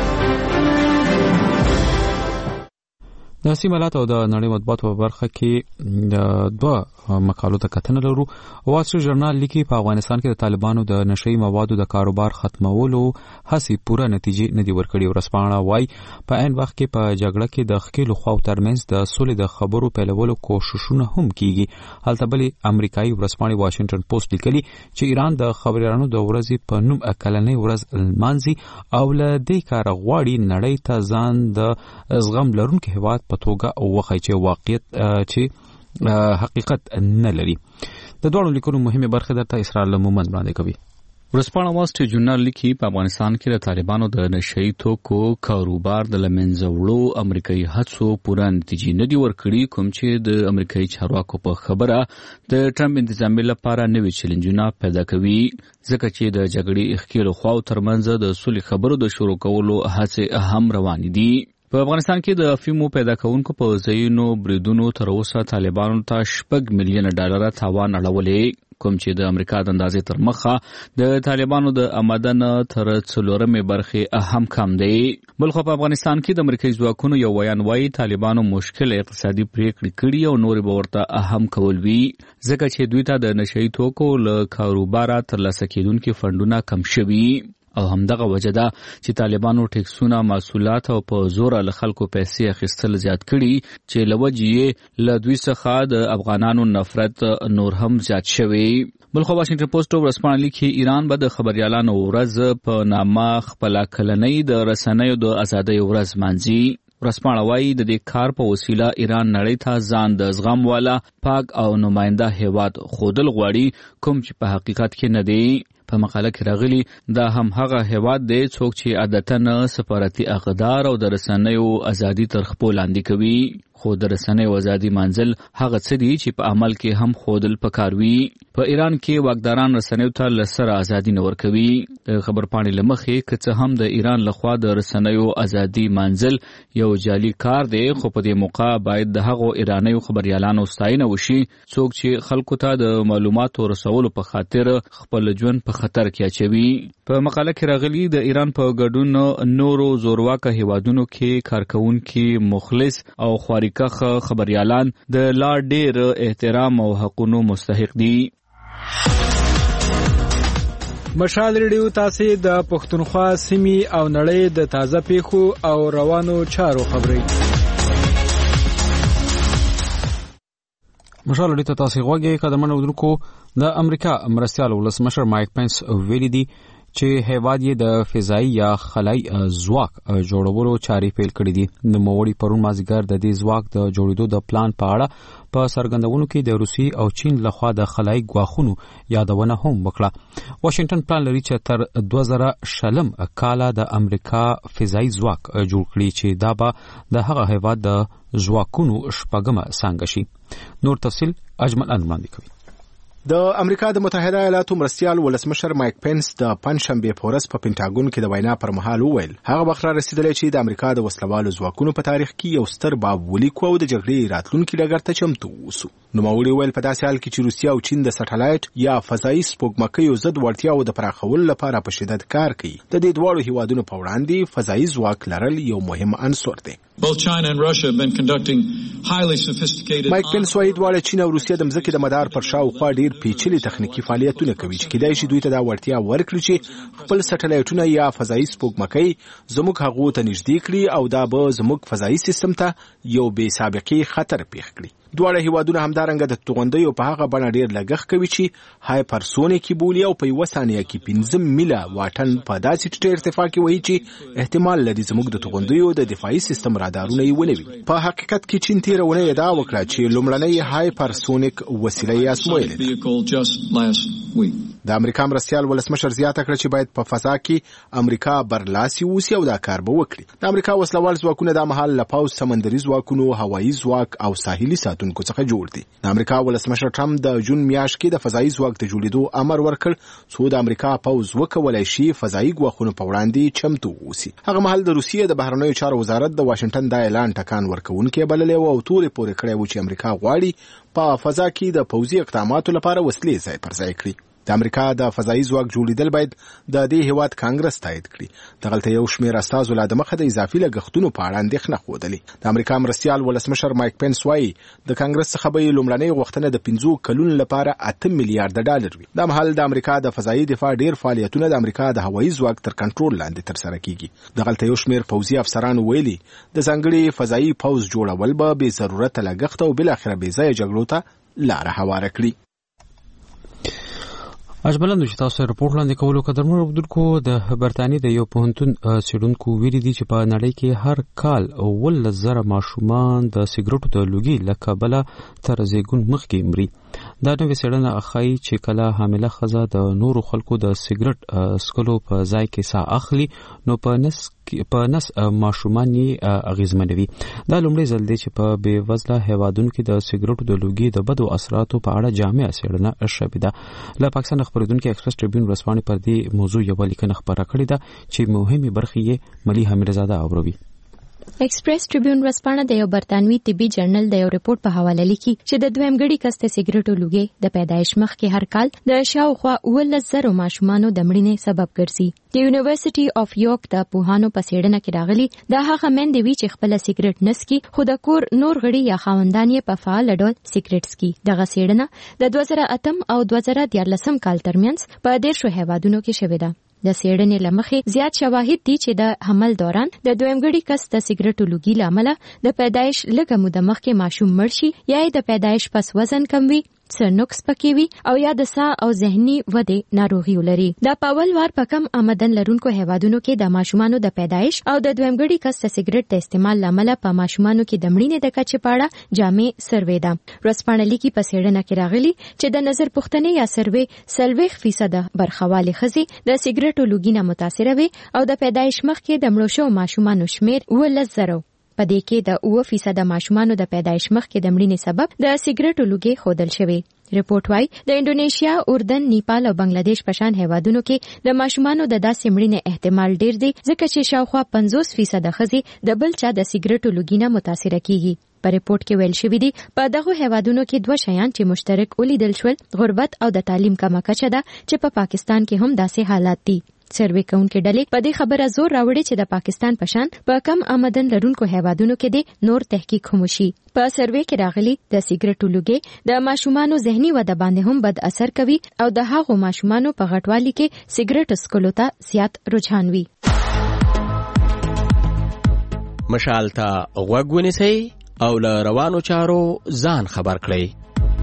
د سیمالات او د نړۍ مطبوعات په برخه کې د دوه مقالو ته کتنه لرو. وال سټریټ ژورنال لیکي په افغانستان کې د طالبانو د نشئی موادو د کاروبار ختمولو هڅې پوره نتیجې نه دي ورکړي. ورسپانه وای په عین وخت کې په جګړه کې د ښکیلو خواو ترمنځ د سولې د خبرو پیلولو کوششونه هم کیږي. هلته بلې امریکایي ورسپانه واشنگټن پوسټ لیکلي چې ایران د خبريالانو د ورځې په نوم کلنۍ ورځ لمانځي او له دې کار غواړي نړۍ ته ځان د زغم لرونکو هیواد په توګه وښایي چې واقعیت چې حقیقت نه لري. د دوه لیکونو مهمه برخه درته اسرائیل مومند وړاندې کوي. ورسپانه وال سټریټ ژورنال لیکي په افغانستان کې د طالبانو د نشئی توکو کاروبار د لمنځه وړو امریکایي هڅو پوره نتیجې نه دي ورکړي، کوم چې د امریکایي چارواکو په خبره د ټرمپ انتظامیې لپاره نوي چیلنجونه پیدا کوي، ځکه چې د جګړې ښکیلو خواو ترمنځ د سولې خبرو د شروع کولو هڅې هم روانې دي. په افغانستان کې د افیمو پیدا کوونکو په ځایونو بریدونو تر اوسه طالبانو ته $6 میلیون تاوان اړولې، کوم چې د امریکا د اندازې تر مخه د طالبانو د آمدن تر 4 برخې هم کم دی. بلخو په افغانستان کې د امریکایي ځواکونو یو ویان وایي طالبانو مشکل اقتصادي پریکړې کړي او نورې به ورته هم کول وي، ځکه چې دوی ته د نشئی توکو له کاروباره ترلاسه کېدونکي فنډونه کم شوي او همدغه وجه ده چې طالبانو ټیکسونه، محصولات او په زور له خلکو پیسې اخیستل زیات کړي، چې لوجه یې له دوی څخه د افغانانو نفرت نور هم زیات شوی. بلخو واشنگټن پوسټ ورسپانه لیکي ایران به د خبريالانو ورځ په نامه خپل کلنۍ د رسنیو د ازادۍ ورځ مانځي. ورسپانه وایي د دې کار په وسیله ایران نړۍ ته ځان د زغم والا پاک او نماینده هیواد خودل غواړي، کوم چې په حقیقت کې نه دی. په مقاله کې راغلي دا هم هغه هیواد دی څوک چې عادتاً سفارتي اقدار او د رسنیو ازادي تر خپل لاندې کوي، خو د رسنیو ازادي منزل هغه څه دي چې په عمل کې هم خودل پکار وي. په ایران کې واکداران رسنیو ته لسره ازادي نه ورکوي. د خبر پاڼې لمخې که څه هم د ایران لخوا د رسنیو ازادي منزل یو جعلي کار دی، خو په دې موقع باید د هغو ایرانیو خبريالانو ستاینه وشي څوک چې خلکو ته د معلوماتو رسولو په خاطر خپل ژوند په خطر کې اچوي. په مقاله کې راغلي د ایران په ګډون نورو زورواکه هیوادونو کې کارکونکي مخلص او خواریکخ خبريالان د لا ډیر احترام او حقونو مستحق دي. مشال ریډیو تاسو د پښتونخوا سیمې او نړۍ د تازه پیښو او روانو چارو خبري. مشال ریډیو تاسو غوږی قدمونه ودرکو. د امریکا مرستيال ولسمشر مایک پنس ویلي دي چې هیواد یې د فضایي یا خلای ځواک جوړولو چارې پیل کړې دي. د موړي پرون مازیګر د دې ځواک د جوړېدو د پلان په اړه په سرګندونو کې د روسي او چین لخوا د خلای غواخونو یادونه هم وکړه. واشنگټن پلان لري چې تر 2020 کال د امریکا فضایي ځواک جوړ کړي چې دا به د هغه هیواد د ځواکونو شپږمه څنګه شي. نور تفصیل اجمل اندمان کوي. د امریکا د متحده ایالاتو مرستيال ولسمشر مایک پنس د پنځشنبه په ورځ په پینټاګون کې د وینا پر مهال وویل هغه وخت را رسیدلی چې د امریکا د وسلوالو ځواکونو په تاریخ کې یو ستر باب ولیکو او د جګړې راتلونکي ډګر ته چمتو وسو. نوموړي ویل په داسې حال کې چې روسیا او چین د سټلایټ یا فضایي سپوږمکیو ضد وړتیاو د پراخولو لپاره په شدت کار کوي، د دې دواړو هیوادونو په وړاندې فضایي ځواک لرل یو مهم عنصر دی. مایک پنس وايي دواړه چین او روسیا د مځکې د مدار پر شاوخوا ډیر پیچلي تخنیکی فعالیتونه کوي چې کېدای شي دوی ته دا وړتیا ورکړي چې خپل سټلایټونه یا فضایي سپوږمکۍ زموږ هغو ته نږدې کړي او دا به زموږ فضایي سیستم ته یو بې سابقې خطر پیښ کړي. دواړه هیوادونه همدارنګه د توغندیو په هغه بڼه ډیر لګښت کوي چې هایپرسونیک بولي او په 1 ثانیه کې 15 میله واټن په داسې ټیټ ارتفاع کې وایي چې احتمال لري زموږ د توغندیو د دفاعي سیستم رادارونه یې ونوي. په حقیقت کې چین تیرونه ادعا وکړه چې لومړنۍ هایپرسونیک وسیله یې ازمویلې. د امریکا مرستیال ولسمشر زیاته کړه چې باید په فضا کې امریکا برلاسي اوسي او دا کار به وکړي. د امریکا وسلوال ځواکونه د مهال له پوځ، سمندري ځواکونو، هوایي ځواک او ساحلي ساتونکو څخه جوړ دي. د امریکا ولسمشر ټرمپ د جون میاشت کې د فضایي ځواک د جوړېدو امر ورکړ څو د امریکا پوځ وکولای شي فضایي ګواښونو په وړاندې چمتو اوسي. هغه مهال د روسیې د بهرنیو چارو وزارت د واشنگټن د اعلان ټکان ورکوونکی بللی و او تورې پورې کړی و چې امریکا غواړي په فضا کې د پوځي اقداماتو لپاره وسلې ځای پر ځای کړي. د امریکا د فضایي ځواک جوړیدل باید د دې هیواد کانګرس تایید کړي. دغلته یو شمېر استازو لا د مخه د اضافي لګښتونو په اړه اندېښنه ښودلې. د امریکا مرستیال ولسمشر مایک پنس وایي د کانګرس څخه به لومړنۍ غوښتنه د 15 کلونو لپاره 8 میلیارډ ډالر وي. د مهال د امریکا د فضایي دفاع ډیر فعالیتونه د امریکا د هوایي ځواک تر کنټرول لاندې ترسره کیږي. دغلته یو شمېر پوځي افسرانو ویلي د ځانګړي فضایي پوځ جوړول به بې ضرورت لګښت او بل اخره بې ځایه جګړو ته لاره هواره کړي. اجبلند چې تاسو راپور لاندې کولو قدرمن عبدالکو د برتانیې د یو پوهنتون څېړونکو ویلي دي چې په نړۍ کې هر کال 1,000 ماشومان د سیګریټو د لوګي له کبله تر زیږون مخکې مري. دا نوې څېړنه ښایي چې کله حامله ښځه د نورو خلکو د سیګریټ څښلو په ځای کې ساه اخلي نو په نس ماشومان یې اغېزمنوي. دا لومړی ځل دی چې په بېوزله هېوادونو کې د سیګریټو د لوګي د بدو اثراتو په اړه جامع څېړنه شوې ده. له پاکستان خپرېدونکي ایکسپریس ټریبیون ورځپاڼې پر دې موضوع یوه لیکنه خپره کړې ده چې مهمې برخې یې ملي حمیدزاده اوروي. ایکسپریس ټریبیون ورځپاڼه د یو برتانوي طبي جرنل د یو ریپورت په حواله لیکي چې د دویم غړي کس د سیګریټو لوګي د پیدایش مخکې هر کال د شاوخوا 1,000 ماشومانو د مړینې سبب ګرځي. د یونیورسيټي اف یورک د پوهانو په څېړنه کې راغلي دا هغه مېندې وي چې خپل سیګریټ نسکي خو د کور نور غړي یا خاوندان یې په فعال ډول سیګریټ سکي. دغه څېړنه د 2008 او 2014 کال ترمنځ په 10 هېوادونو کې شوې ده. د څېړنې لمخې زیات شواهد دي چې د حمل دوران د دویم غړي کس د سیګریټو لوګي لامل د پیدایش لږه موده مخکې ماشوم مړ شي یا د پیدایش پس وزن کم وي، څه نقص پکې وي او یا د ساه او ذهني ودې ناروغي ولري. دا په اول وار په کم آمدن لرونکو هیوادونو کې د ماشومانو د پیدایش او د دویم غړي کس د سیګریټ د استعمال لامل په ماشومانو کې د مړینې د کچې په اړه جامع سروې ده. ورځپاڼه لیکي په څېړنه کې راغلي چې د نظر پوښتنې یا سروې 40% برخوالې ښځې د سیګریټو لوګي نه متاثره وي او د پیدایش مخکې د مړو شوو ماشومانو شمیر 1,000. په دې کې د 9% ماشومانو د پیدایش مخکې د مړینې سبب د سیګریټو لوګي ښودل شوی. ریپورت وايي د انډونیشیا، اردن، نیپال او بنگلاديش په شان هیوادونو کې د ماشومانو د داسې مړینې احتمال ډیر دی ځکه چې شاوخوا 50% ښځې د بل چا د سیګریټو لوګي نه متاثره کیږي. په ریپورت کې ویل شوی دی په دغه هیوادونو کې 2 شیان چې مشترک ولیدل شول، غربت او د تعلیم کمه کچه ده چې په پاکستان کې هم داسې حالات دي. سروې کوونکې ډلې په دې خبره زور راوړي چې د پاکستان په شان په کم آمدن لرونکو هیوادونو کې د نور تحقیق هم وشي. په سروې کې راغلي د سیګریټو لوګي د ماشومانو ذهني وده باندې هم بد اثر کوي او د هغو ماشومانو په غټوالي کې سیګریټ څښلو ته زیات رجحان وي. مشال ته غوږ ونیسئ او له روانو چارو ځان خبر کړئ.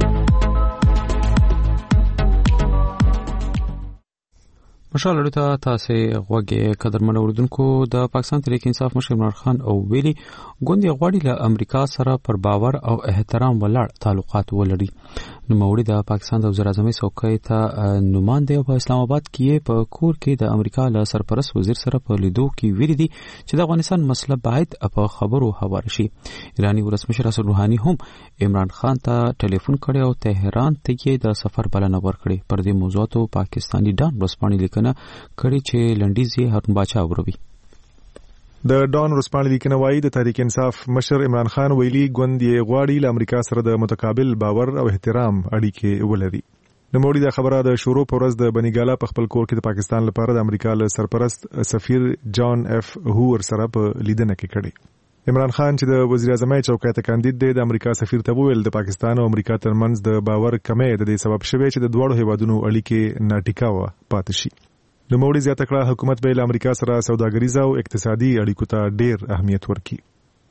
مشال اړو ته تاسو غوږی قدرمن اوریدونکو. د پاکستان تحریک انصاف مشر عمران خان او ویلي ګوند غواړي له امریکا سره پر باور او احترام ولاړ تعلقات ولري. نوموړي د پاکستان د وزیر اعظم څوکۍ ته نماینده په اسلام آباد کې په کور کې د امریکا له سرپرست وزیر سره په لیدو کې ویلي دي چې د افغانستان مسله باید په خبرو هوار شي. ایرانی ولسمشر حسن روحاني هم عمران خان ته ټلیفون کړی او تهران ته یې د سفر بلنه ورکړې. پر دې موضوعاتو پاکستاني ډان ورځپاڼې لیکنه کړي چې لنډیز یې هارون باچا اوروي. د ډان ورځپاڼې لیکنه وایي د تحریک انصاف مشر عمران خان ویلي ګوند یې غواړي له امریکا سره د متقابل باور او احترام اړیکې ولري. نوموړي دا خبره د شروع په ورځ د بنیګالا په خپل کور کې د پاکستان لپاره د امریکا له سرپرست سفیر جان اف هوور سره په لیدنه کې کړې. عمران خان چې د وزیر اعظم چوکۍ ته کاندید دی د امریکا سفیر ته وویل د پاکستان او امریکا ترمنځ د باور کمی د دې سبب شوی چې د دوړو هیوادونو اړیکې ناټیکاوه پاتې شي. نوموړي زیاته کړه حکومت به له امریکا سره سوداګریزه او اقتصادي اړیکو ته ډیر اهمیت ورکړي.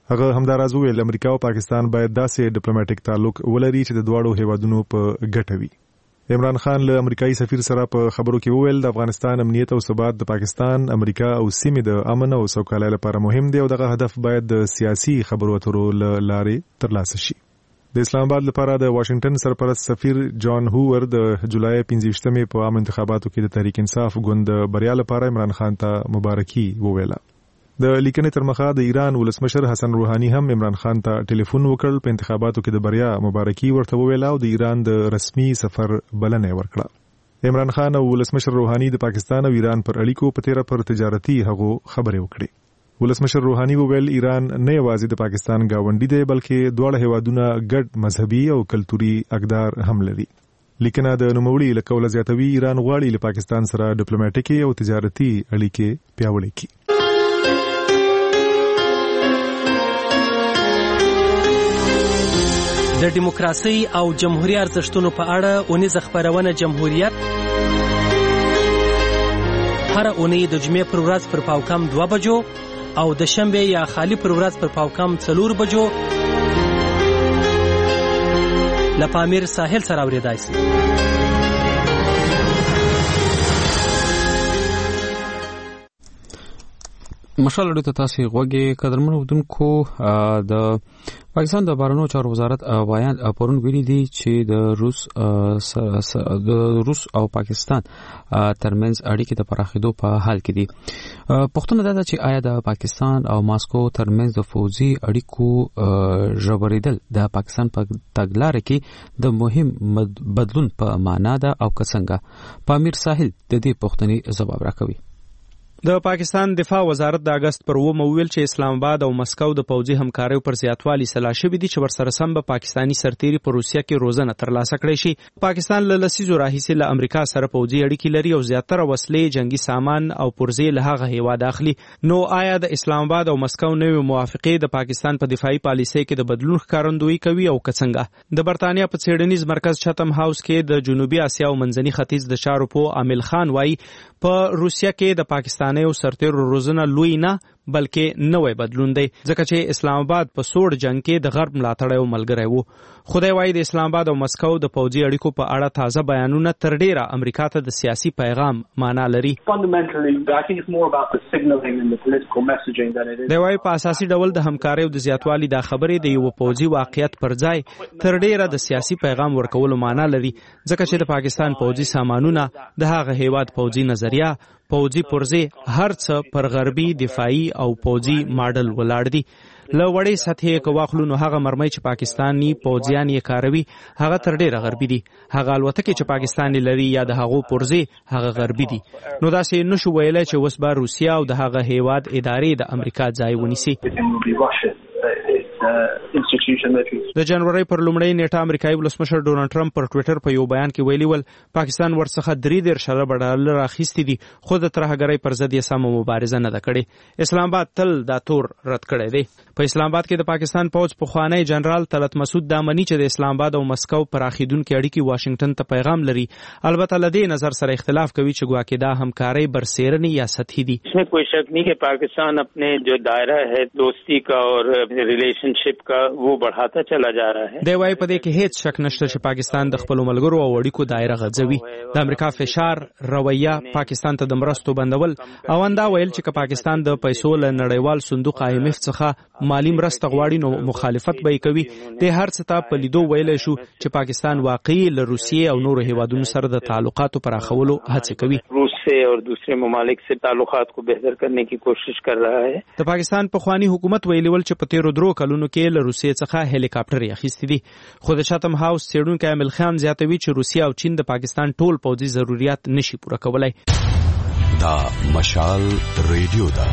هغه همداراز ویل امریکا او پاکستان باید داسې ډیپلوماټیک تعلق ولري چې د دواړو هیوادونو په ګټه وي. عمران خان له امریکایي سفیر سره په خبرو کې وویل د افغانستان امنیت او ثبات د پاکستان، امریکا او سیمې د امن او سوکالۍ لپاره مهم دی او دغه هدف باید د سیاسي خبرو اترو لارې ترلاسه شي. د اسلام آباد لپاره د واشنگټن سرپرست سفیر جان هوور د جولای 15 په عام انتخاباتو کې د تحریک انصاف ګوند بریا لپاره عمران خان ته مبارکي وویله. د لیکنې تر مخه د ایران ولسمشر حسن روحاني هم عمران خان ته ټلیفون وکړ، په انتخاباتو کې د بریا مبارکي ورته وویله او د ایران د رسمي سفر بلنه ورکړه. عمران خان او ولسمشر روحاني د پاکستان او ایران پر اړیکو په تیره پر تجارتي هغو خبرې وکړې. ولسمشر روحاني وویل ایران نه یوازې د پاکستان گاونډي دی بلکې دواړه هیوادونه ګډ مذهبي او کلتوري اقدار هم لري. لیکنه د نوموړي له قوله زیاتوي ایران غواړي له پاکستان سره ډیپلوماټیکي او تجارتي اړیکې پیاوړې کړي. د دیموکراسي او جمهوریت ارزښتونو په اړه اونیزه خبرونه جمهوریت هر اونۍ د جمعې پر ورځ پر پاوکم 2 بجو او د شنبه یا خالی پر ورځ پر پاوکم 4 بجو له پامیر ساحل سره اوریدای شي. مشال اړه تاسو غوږی قدرمنو ودونکو د پاکستان د بهرنیو چارو وزارت بیان پرون ویلي دی چې د روس او پاکستان ترمنځ اړیکې د پراخېدو په حال کې دي. پوښتنه ده چې آیا د پاکستان او ماسکو ترمنځ د فوزي اړیکو ژورېدل د پاکستان په تګلارې کې د مهم بدلون په معنا ده او که څنګه؟ پامیر ساحل د دې پوښتنې ځواب راکوي. د پاکستان دفاع وزارت د اگست پر 9 ویل چې اسلام آباد او مسکو د پوځي همکاریو پر زیاتوالي سلا شوې دي چې ورسره سم به پاکستانی سرتیري په روسیه کې روزنه ترلاسه کړي شي. پاکستان له لسیزو راهیسې له امریکا سره پوځي اړیکې لري او زیاتره وسلې، جنگي سامان او پرزې له هغه هیواد اخلي. نو آیا د اسلام آباد او مسکو نوې موافقې د پاکستان په دفاعي پالیسۍ کې د بدلون ښکارندویي کوي او که څنګه؟ د برتانیا په څېړنیز مرکز چتم هاوس کې د جنوبي اسیا او منځني ختیځ د چارو په عامل خان وایي په روسیه کې د پاکستاني او سرتیرو روزنه لوی نه بلکې نوې بدلون دی، ځکه چې اسلام آباد په سوړ جنگ کې د غرب ملاتړی او ملګری وو. خدای وایي د اسلام آباد او مسکو د پوځي اړیکو په اړه تازه بیانونه تر ډیره امریکا ته د سیاسي پیغام معنا لري. دی وایي په اساسي ډول د همکارۍ او د زیاتوالي د خبرې د یو پوځي واقعیت پر ځای تر ډیره د سیاسي پیغام ورکولو معنا لري، ځکه چې د پاکستان پوځي سامانونه د هغه هیواد پوځي نظریه، پوځي پرزې هر څه پر غربي دفاعي او پوځي ماډل ولاړ دي. له وړې سطحې که واخلو نو هغه مرمۍ چې پاکستاني پوځیان یې کاروي هغه تر ډیره غربي دي. هغه الوتکې چې پاکستان لري یا د هغو پرزې هغه غربي دي. نو داسې نشو ویلی چې اوس به روسیه او د هغه هیواد ادارې د امریکا ځای ونیسي. د جنوري پر لومړۍ نیټه امریکایي ولسمشر ډونالد ټرمپ پر ټوئیټر په یو بیان کې ویلي ول پاکستان ورڅخه 3 ارب ډالر اخیستي دي، خو د ترهګرۍ پر ضد یې سمه مبارزه نه ده کړې. اسلام آباد تل دا تور رد کړی دی. په اسلام آباد کې د پاکستان پوځ پخوانی جنرال طلعت مسعود دامنی چې د اسلام آباد او مسکو پراخیدونکو اړیکې واشنگټن ته پیغام لري، البته له دې نظر سره اختلاف کوي چې ګواکې دا همکارۍ برسېرنی یا سطحي دي. इसमें कोई शक नहीं कि पाकिस्तान अपने जो दायरा है दोस्ती का और रिलेशनशिप का वो बढ़ाता चला जा रहा है. دی وايي په دې کې هیڅ شک نشته چې پاکستان د خپل ملګرو او اړیکو دایره غځوي. د امریکا فشار رویه پاکستان ته د مرستو بندول او اندا ویل چې پاکستان د پیسو له نړیوال صندوق IMF څخه مالی مرسته غواړي نو مخالفت به کوي. د هر څه ته په لیدو ویل شو چې پاکستان واقعي له روسیې او نورو هیوادونو سره د تعلقاتو پراخولو هڅه کوي. روس سے اور دوسرے ممالک سے تعلقات کو بهتر کرنے کی کوشش کر رہا ہے. د پاکستان په خوانی حکومت ویلي ول چې په 13 کلونو کې له روسیې څخه هلیکاپټر اخیستي دي. خو د چتم هاوس څېړونکی عامل خان زیاتوي چې روسیه او چین د پاکستان ټول پوځي ضرورت نشي پوره کولای. دا مشال ریډیو دا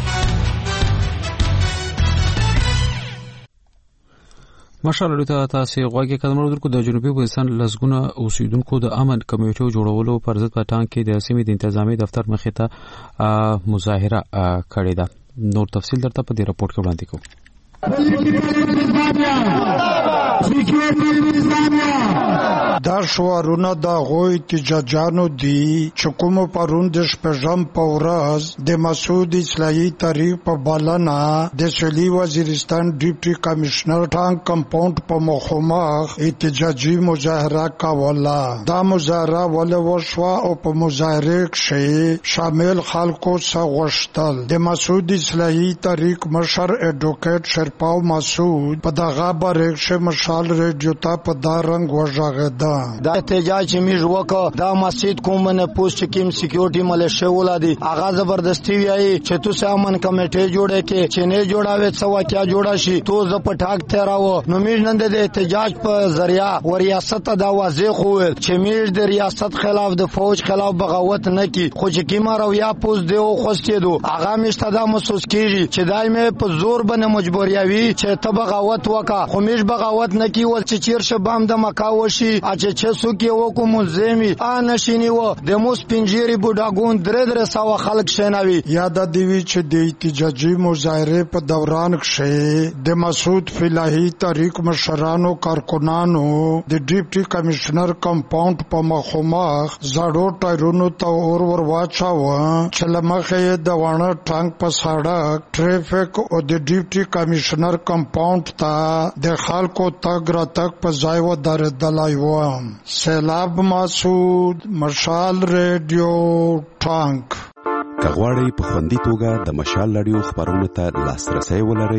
مشال ته تاسو غواګه کډمر ورکو د جنوبي وزستان لزګونه اوسیدونکو د امن کمیټو جوړولو پر ضد په ټانګ کې د سیمې د انتظامی دفتر مخې ته مظاهره کړې ده. نور تفصیل درته په دې راپورټ کې وړاندې کوم. دا شوارونه د غوی احتجاجانو دي چې کوم پرون د شپږم په ورځ د مسعود اصلاحي تحریک په بلنه د سویلي وزیرستان ډیپټي کمشنر ټانک کمپاوند په مخامخ احتجاجي مظاهره کوله. دا مظاهره ولې وشوه او په مظاهره کې شامل خلکو څخه غوښتل د مسعود اصلاحي تحریک مشر اډوکیټ شرپاو مسعود په دغه بارکشه مشال ریډیو ته په دا رنګ وژغېده. دا احتجاج چې موږ وکړ دا مسجد کوم نه پوسټ کیم سکیورټي ملیشه ولادي هغه زبردستی ویایي چې تاسو امن کمیټه جوړه کې چې نه جوړاوي څه واقعیا جوړا شي تو ز پټاک تیراو نو موږ نن د احتجاج په ذریعہ ریاست دا واضح خو چې موږ د ریاست خلاف د فوج خلاف بغاوت نه کی خو چې کیما رویا پوس دیو خوستېدو هغه مشته دا محسوس کیږي چې دایمه په زور باندې مجبوریاوي چې ته بغاوت وکا خو موږ بغاوت نه کی ول چې چیر شبام د مکاوشي چې څوک یو کوم زمي انشینی و د موس پنجيري بوډاګون درې ساو خلک شناوي. یاد دی چې د احتجاجي مظاهره په دوران کې د مسعود فلاحي تحریک مشرانو کارکونانو د ډیپټي کمشنر کمپاوند په مخامخ زړو ټایرونو ته اور ور واچاو چې لمخه د وانه ټانک په سړک ټریفیک او د ډیپټي کمشنر کمپاوند ته د خلکو تګ را تک په ځای و درېدلای و. سیلاب مسعود مشال ریډیو ټانک. کغواړی په خوندي توګه د مشال رادیو خبرونو ته لاسرسي ولرئ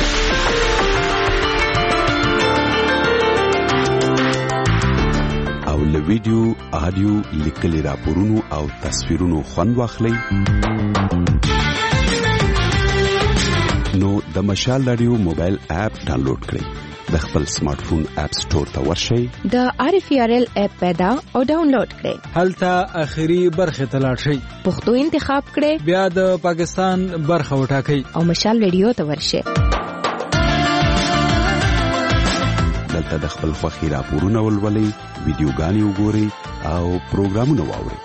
او له ویډیو آډیو لیکلي راپورونو او تصویرونو خوند واخلئ نو د مشال رادیو موبایل اپ ډاونلوډ کړئ د خپل سمارټ فون اپ سٹور ته ورشئ د RFRL اپ پیدا او ډاونلوډ کړئ هلته اخري برخه ته لاړ شئ پښتو انتخاب کړئ بیا د پاکستان برخه وټاکئ او مشال ریډیو ته ورشئ دلته د خپل خوښي راپورونه ولولئ ویډیوګانې وګورئ او پروګرامونه واورئ.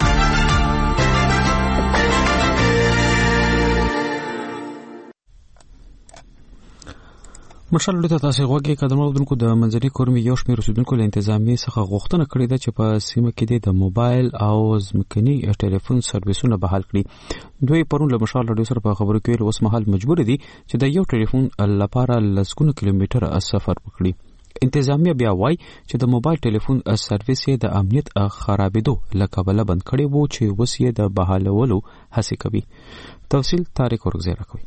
مشال ته تاسو غوږی قدم اودونکو د منځني کورمي یو شمېر اوسیدونکو له انتظامی څخه غوښتنه کړې ده چې په سیمه کې د موبایل او ځمکني ټلیفون سرویسونه بحال کړي. دوی پرون له مشال رادیو سره په خبرو کې اوس مهال مجبور دي چې د یو ټلیفون لپاره لسګونه کیلومتر سفر وکړي. انتظامیه بیا وایي چې د موبایل ټلیفون سرویس یې د امنیت خرابېدو له کبله بند کړی وو چې اوس یې د بحالولو هڅې کوي. تفصیل طارق ورغزی راکوي.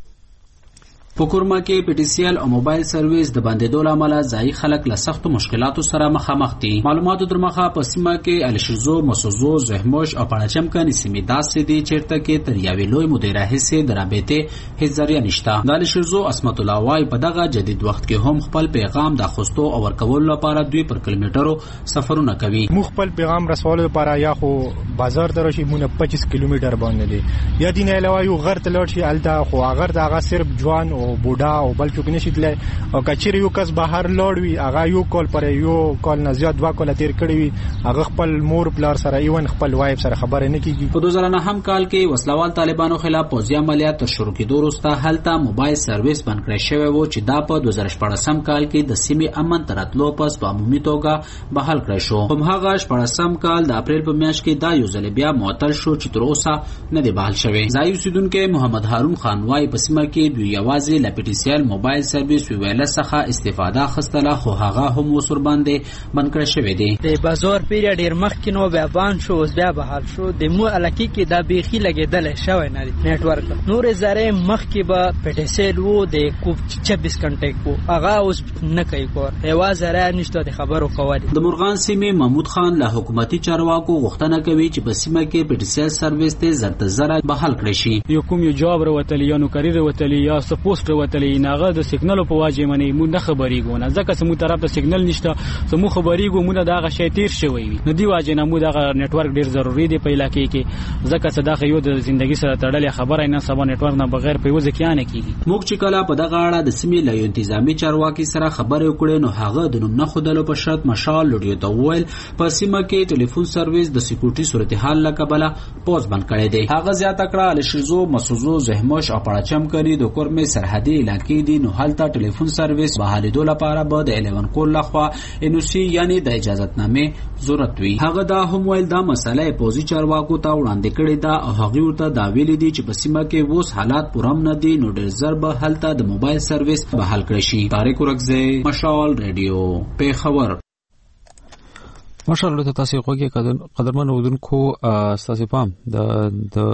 په کورما کې پټیسیل او موبایل سرویس د بندیدو لامل ځای خلک له سختو مشکلاتو سره مخامخ دي. معلوماتو درمخه په سیمه کې الشرزو، مسوزو، زهموش او پړچم کې سیمې داسې دي چیرته کې تر یوې لوی مدیره حصے د رابطې هیڅ ذریعہ نشته. د الشرزو اسمت الله وای په دغه جدید وخت کې هم خپل پیغام د خوستو او ورکول لپاره 2 پر کیلومترو سفرونه کوي. مو خپل پیغام رسول لپاره یا خو بازار ته راشي مونږ 25 کیلومتر باندې دي یا دین علاوه یو غر ته لړ شي الدا خو غر دغه صرف جوان او بوډا او بل څوک نشي تلای او کچیر یو کس بهر لوړ وي هغه یو کال پر یو کال نه زیات 2 کال تیر کړی وي هغه خپل مور پلار سره ایون خپل وایف سره خبرې نه کیږي. په 2009 کال کې وسلوال طالبانو خلاف پوځي عملیات تر شروع کېدو وروسته هلته موبایل سرویس بند کړی شوی و چې دا په 2014 کال کې د سیمې امن تراتلو پس په عمومي توګه بحال کړی شو. هم هغه 14 کال د اپریل په میاشت کې دا یو ځل بیا معطل شو چې تر اوسه نه دی بحال شوی. ځای اوسیدونکو محمد هارون خان وای په سیمه کې دوی یوازې لپټیسیل موبایل سرویس ویلس څخه استفاده خستله خو هغه هم وسور باندې بند کړی شوی دی. د بازار پیری ډیر مخکې نو بیا بان شو اوس بیا بحال شو. د مو الکی کې دا بیخي لګیدل شوی نه دی نتورک نور زره مخکې به پټیسیل وو د کوب 26 کنټیک وو هغه اوس نه کوي کور هوا زره نشته د خبرو کوي. د مرغان سیمې محمود خان له حکومتي چارواکو غوښتنه کوي چې په سیمه کې پټیسیل سرویس ته زرت زره بحال کړی شي. یو کوم یو جواب وروتلی یا نو کاری وروتلی یا سپوسټ وروتلی ناغه د سیګنال په واجب منی مونږ نه خبرېږو نه ځکه چې مو طرف ته سیګنال نشته سمو خبرېږو مونږ دغه شی تیر شوی وي نو دی واجب نه مو دغه نتورک ډیر ضروری دی په علاقې کې ځکه چې دغه یو د ژوندۍ سره تړلې خبره نه سبا نتورک نه بغیر په وځ کې نه کیږي. موږ چې کله په دغه اړه د سیمې له انتظامی چارواکي سره خبرې وکړې نو هغه د نوم نه خودلو په شرط مشال لوډیو ته وویل په سیمه کې ټلیفون سرویس د سکیورټي صورتحال له کبله پوز بند کړی دی. هغه زیاته کړه الشرزو، مسوزو، زهموش او پړچم کړي د کورمې سرحد سرحدي علاقې دي نو هلته ټلیفون سرویس بحالېدو لپاره به د 11 کول لخوا NOC یعنی د اجازتنامې ضرورت وي. هغه دا هم ویل دا مسله پوزي چارواکو ته وړاندې کړې ده او هغه ورته دا ویلي دي چې په سیمه کې اوس حالات پوره نه دي نو ډېر زر به هلته د موبایل سرویس بحال کړی شي. طارق ورکزی، مشال ریډیو، پیښور. ماشاءالله تاسو غوږی قدرمن اودونکو تاسو پام د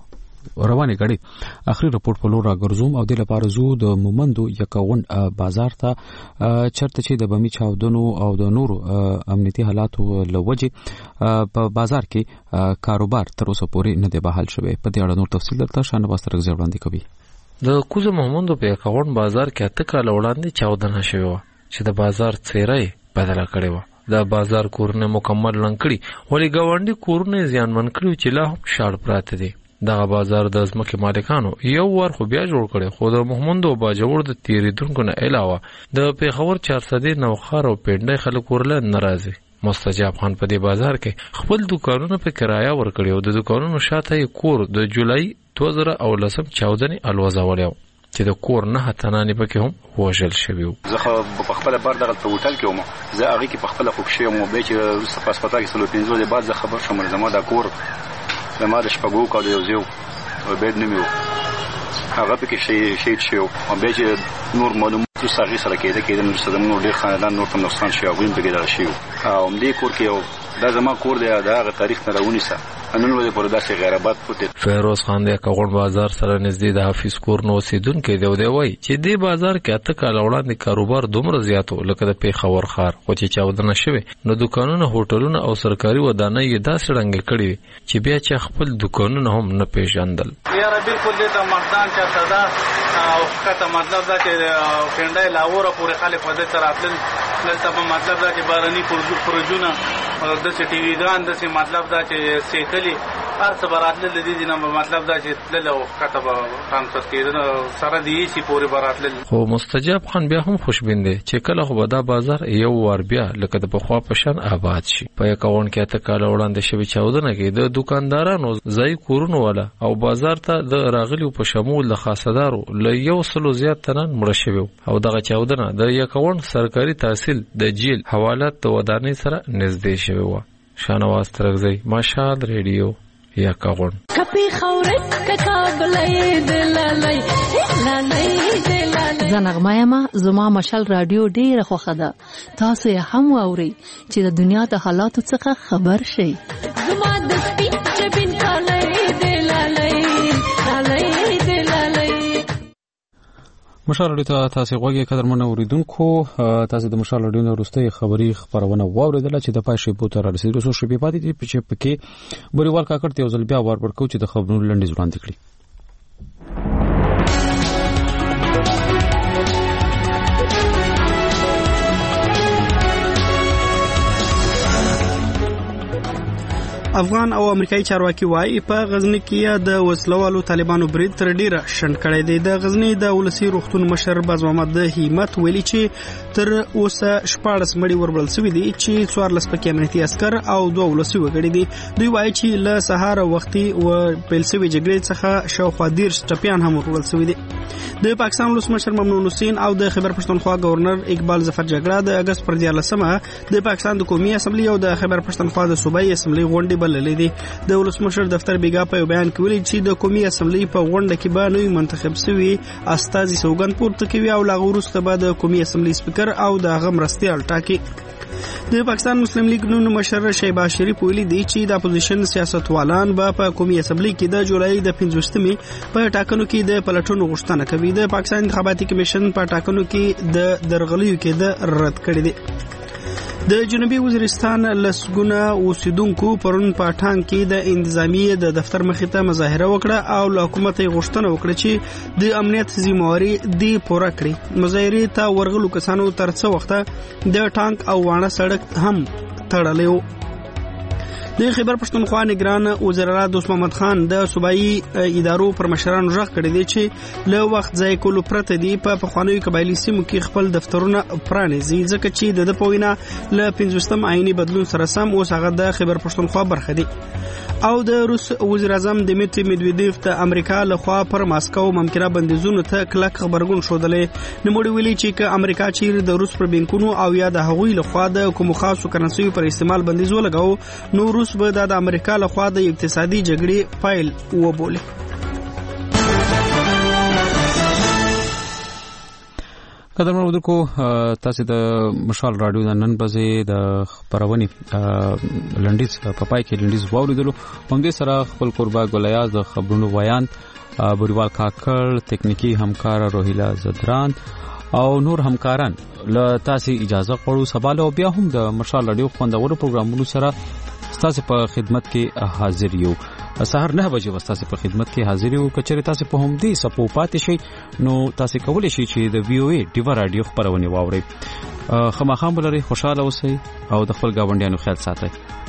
رواني غړي اخري رپورت په لور راګرځوم او د لپاره زو د مومندو یکاون بازار ته چرته چې د بمی چاودنو او د نورو امنیتي حالاتو لوجه په بازار کې کاروبار تر اوسه پورې نه دی بحال شوی. په دې اړه نور تفصیل درته شانواز ترغزي وړاندې کوي. د کوزه مومندو په یکاون بازار کې اته کال وړاندې چاودنه شوی و چې د بازار څیرې بدله کړې و. د بازار کورونه مکمل لنکړي ولی گاونډي کورونه زیانمن کړي چې لا هم شاړ پراته دي. دغه بازار د ځمکې مالکانو یو ور خو بیا جوړ کړي خو د محمدو باجوړ د تیریدونکو نه علاوه د پیښور 400 نوخار او پنډای خلک ورله ناراضي. مستجاب خان په دې بازار کې خپل دکانونه په کرایه ورکړي او د دکانونو شاته کور د جولای 2010 چاودنې الوزاولیو چې د کور نه تنانې پکې هم وژل شوی وو. زه خو په خپل بار دغه په هوټل کې وم، زه هغه کې په خپل خوښ شوم به چې سپاسپتا کې 15 د بعد زه خبر شوم زما د کور زما د شپږو کال یو زیو او بيد نیمو هغه پکې شهید شو او به چې نور معلومات سره سره کېده نور سره نور ډیر خاندان نور تم نقصان شو غویم پکې دغه شو او دې کور کې دا زما کور دی دا هغه تاریخ نه راونی سره انن ولې پر داسې غیرابات پټ. فیروز خان د کاغون بازار سره نږدې د حافظ کور نو سیدونکو دی وای چې دې بازار کې اته کال وړاندې کاروبار دومره زیاتو لکه د پیښور ښار خو چې چاودنه شوه نو دکانونه هوټلونه او سرکاري ودانۍ یې داسې رنګ کړي چې بیا چې خپل دکانونه هم نه پیژندل. یاره بالکل دې ته مردان چې صدا او کته مطلب دا چې پنډای لاور پورې خلک وځي تر خپل دلته په مطلب دا چې بارني پروژونه د ټي وی ګان د مطلب دا چې سیکلي هر څه براتل د دې نه مطلب دا چې تللو کته ترانسفر کېدل سره دی سی پورې براتل. خو مستجاب خان بیا هم خوشبین دی چې کله خو دا بازار یو ور بیا لکه د بخوا په شان آباد شي. په یکاون کې ته کال وړاندې شوی چاودنه کې د دکاندارانو ځای کورونو والا او بازار ته د راغلیو په شمول د خاصدارو له 100 زیات تنن مړ شوی او دغه چاودنه د یکاون سرکاري تحصیل د جیل حوالات د ودانۍ سره نږدې شوی و. شانواز ترغزی، مشال ریډیو، یکاون. کپی خورت ککابلای دلالای زنغمه ما زما مشال رادیو ډیره خوښه ده. تاسو یې هم واورئ چې د دنیا د حالاتو څخه خبر شئ. زما د سپین چبین کالای دلالای کالای دلالای. مشال رادیو تاسو غوږی قدرمن اوریدونکو تاسو د مشال رادیو وروستي خبری خبرونه واوریدل چې د پښې بوتر رسیدو شو شپې پاتې دي چې پکې بوريوال کاکړ ته ځل بیا ورکو چې د خبرونو لنډیز وړاندې کړي. افغان او امریکایي چارواکي وايي په غزنی کې د وسلوالو طالبانو برید تر ډیره شنډ کړی دی. د غزنی د ولسی روغتون مشر باز محمد همت ویلي چې تر اوسه 14 مړي وربل شوی دي چې 14 پکې امنیتي عسكر او 2 ولسی وګړي دي. دوی وايي چې له سهار وختي او پیلسوي جګړې څخه شاوخوا 10 ټپيان هم وربل شوی دي. د پاکستان ولس مشر ممنون حسین او د خیبر پښتونخوا گورنر اقبال ظفر جګړه د اگست پر 14 د پاکستان د قومي اسمبلی او د خیبر پښتونخوا د صوبایي اسمبلی غونډې بللې دي. د ولس مشر دفتر بیګا په بیان کې ویلي چې د قومي اسمبلی په غونډه کې به نوی منتخب شوی استازي سوګند پورته کوي او لاغ وروسته به د قومي اسمبلی سپیکر او د هغه مرستیال ټاکي. د پاکستان مسلم لیگ نون مشر شهباز شریف ویلي دی چې د اپوزیشن سیاستوالان به په قومي اسمبلی کې د جولای د 15مې په ټاکنو کې د پلټونو غوښتنه کوي. د پاکستان انتخاباتي کمیشن په ټاکنو کې د درغلیو کې د رد کړی دی. د جنوبي وزیرستان لسګونه اوسیدونکو پرون په ټانګ کې د انتظامیه د دفتر مخې ته مظاهره وکړه او له حکومت یې غوښتنه وکړه چې د امنیت ذمہواری دی پوره کړي. مظاهره ته ورغلو کسانو تر څو وخته د ټانګ او وانه سړک هم تړلی و. د خیبر پښتونخوا نگران وزیر اعلی دوست محمد خان د صوبایي ادارو پر مشرانو ژغ کړی دی چې له وخت ځای کولو پرته دی په پخوانیو قبایلي سیمو کې خپل دفترونه پرانیزي ځکه چې د پوینا له 15م آئینی بدلون سره سم اوس هغه د خیبر پښتونخوا برخه دی. او د روس وزیر اعظم دمیتری مدویدیف ته امریکا لخوا پر ماسکو ممکنه بندیزونو ته کلک خبرګون شودلې. نوموړي ویلي چې که امریکا چیرې د روس پر بانکونو او یا د هغوی لخوا د کومو خاصو کرنسیو پر استعمال بندیز ولګاو نو روس به د امریکا لخوا د اقتصادي جګړې پایل وبولي. قدرمن اورونکو تاسو د مشال رادیو د نن بځې د خبرونې لنډیز په پای کې لنډیز واوریدلو. هم دې سره خپل قربا ګلیاز د خبرونو بیان بوریوال کاکړ تکنیکی همکار روهیلا زدران او نور همکاران له تاسو اجازه غواړو. سبا له بیا هم د مشال رادیو خوندورو پروګرامونو سره تاسو په خدمت کې حاضر یو. سهار 9 بجې وستاسو په خدمت کې حاضر یو. کچره تاسو په هم دې سپو پاتې شي نو تاسو کولی شئ چې د وی او ای ډیوا رادیو خبرونه واورئ. خامخا بلري خوشاله اوسئ او د خپل گاونډیانو خیال ساتئ.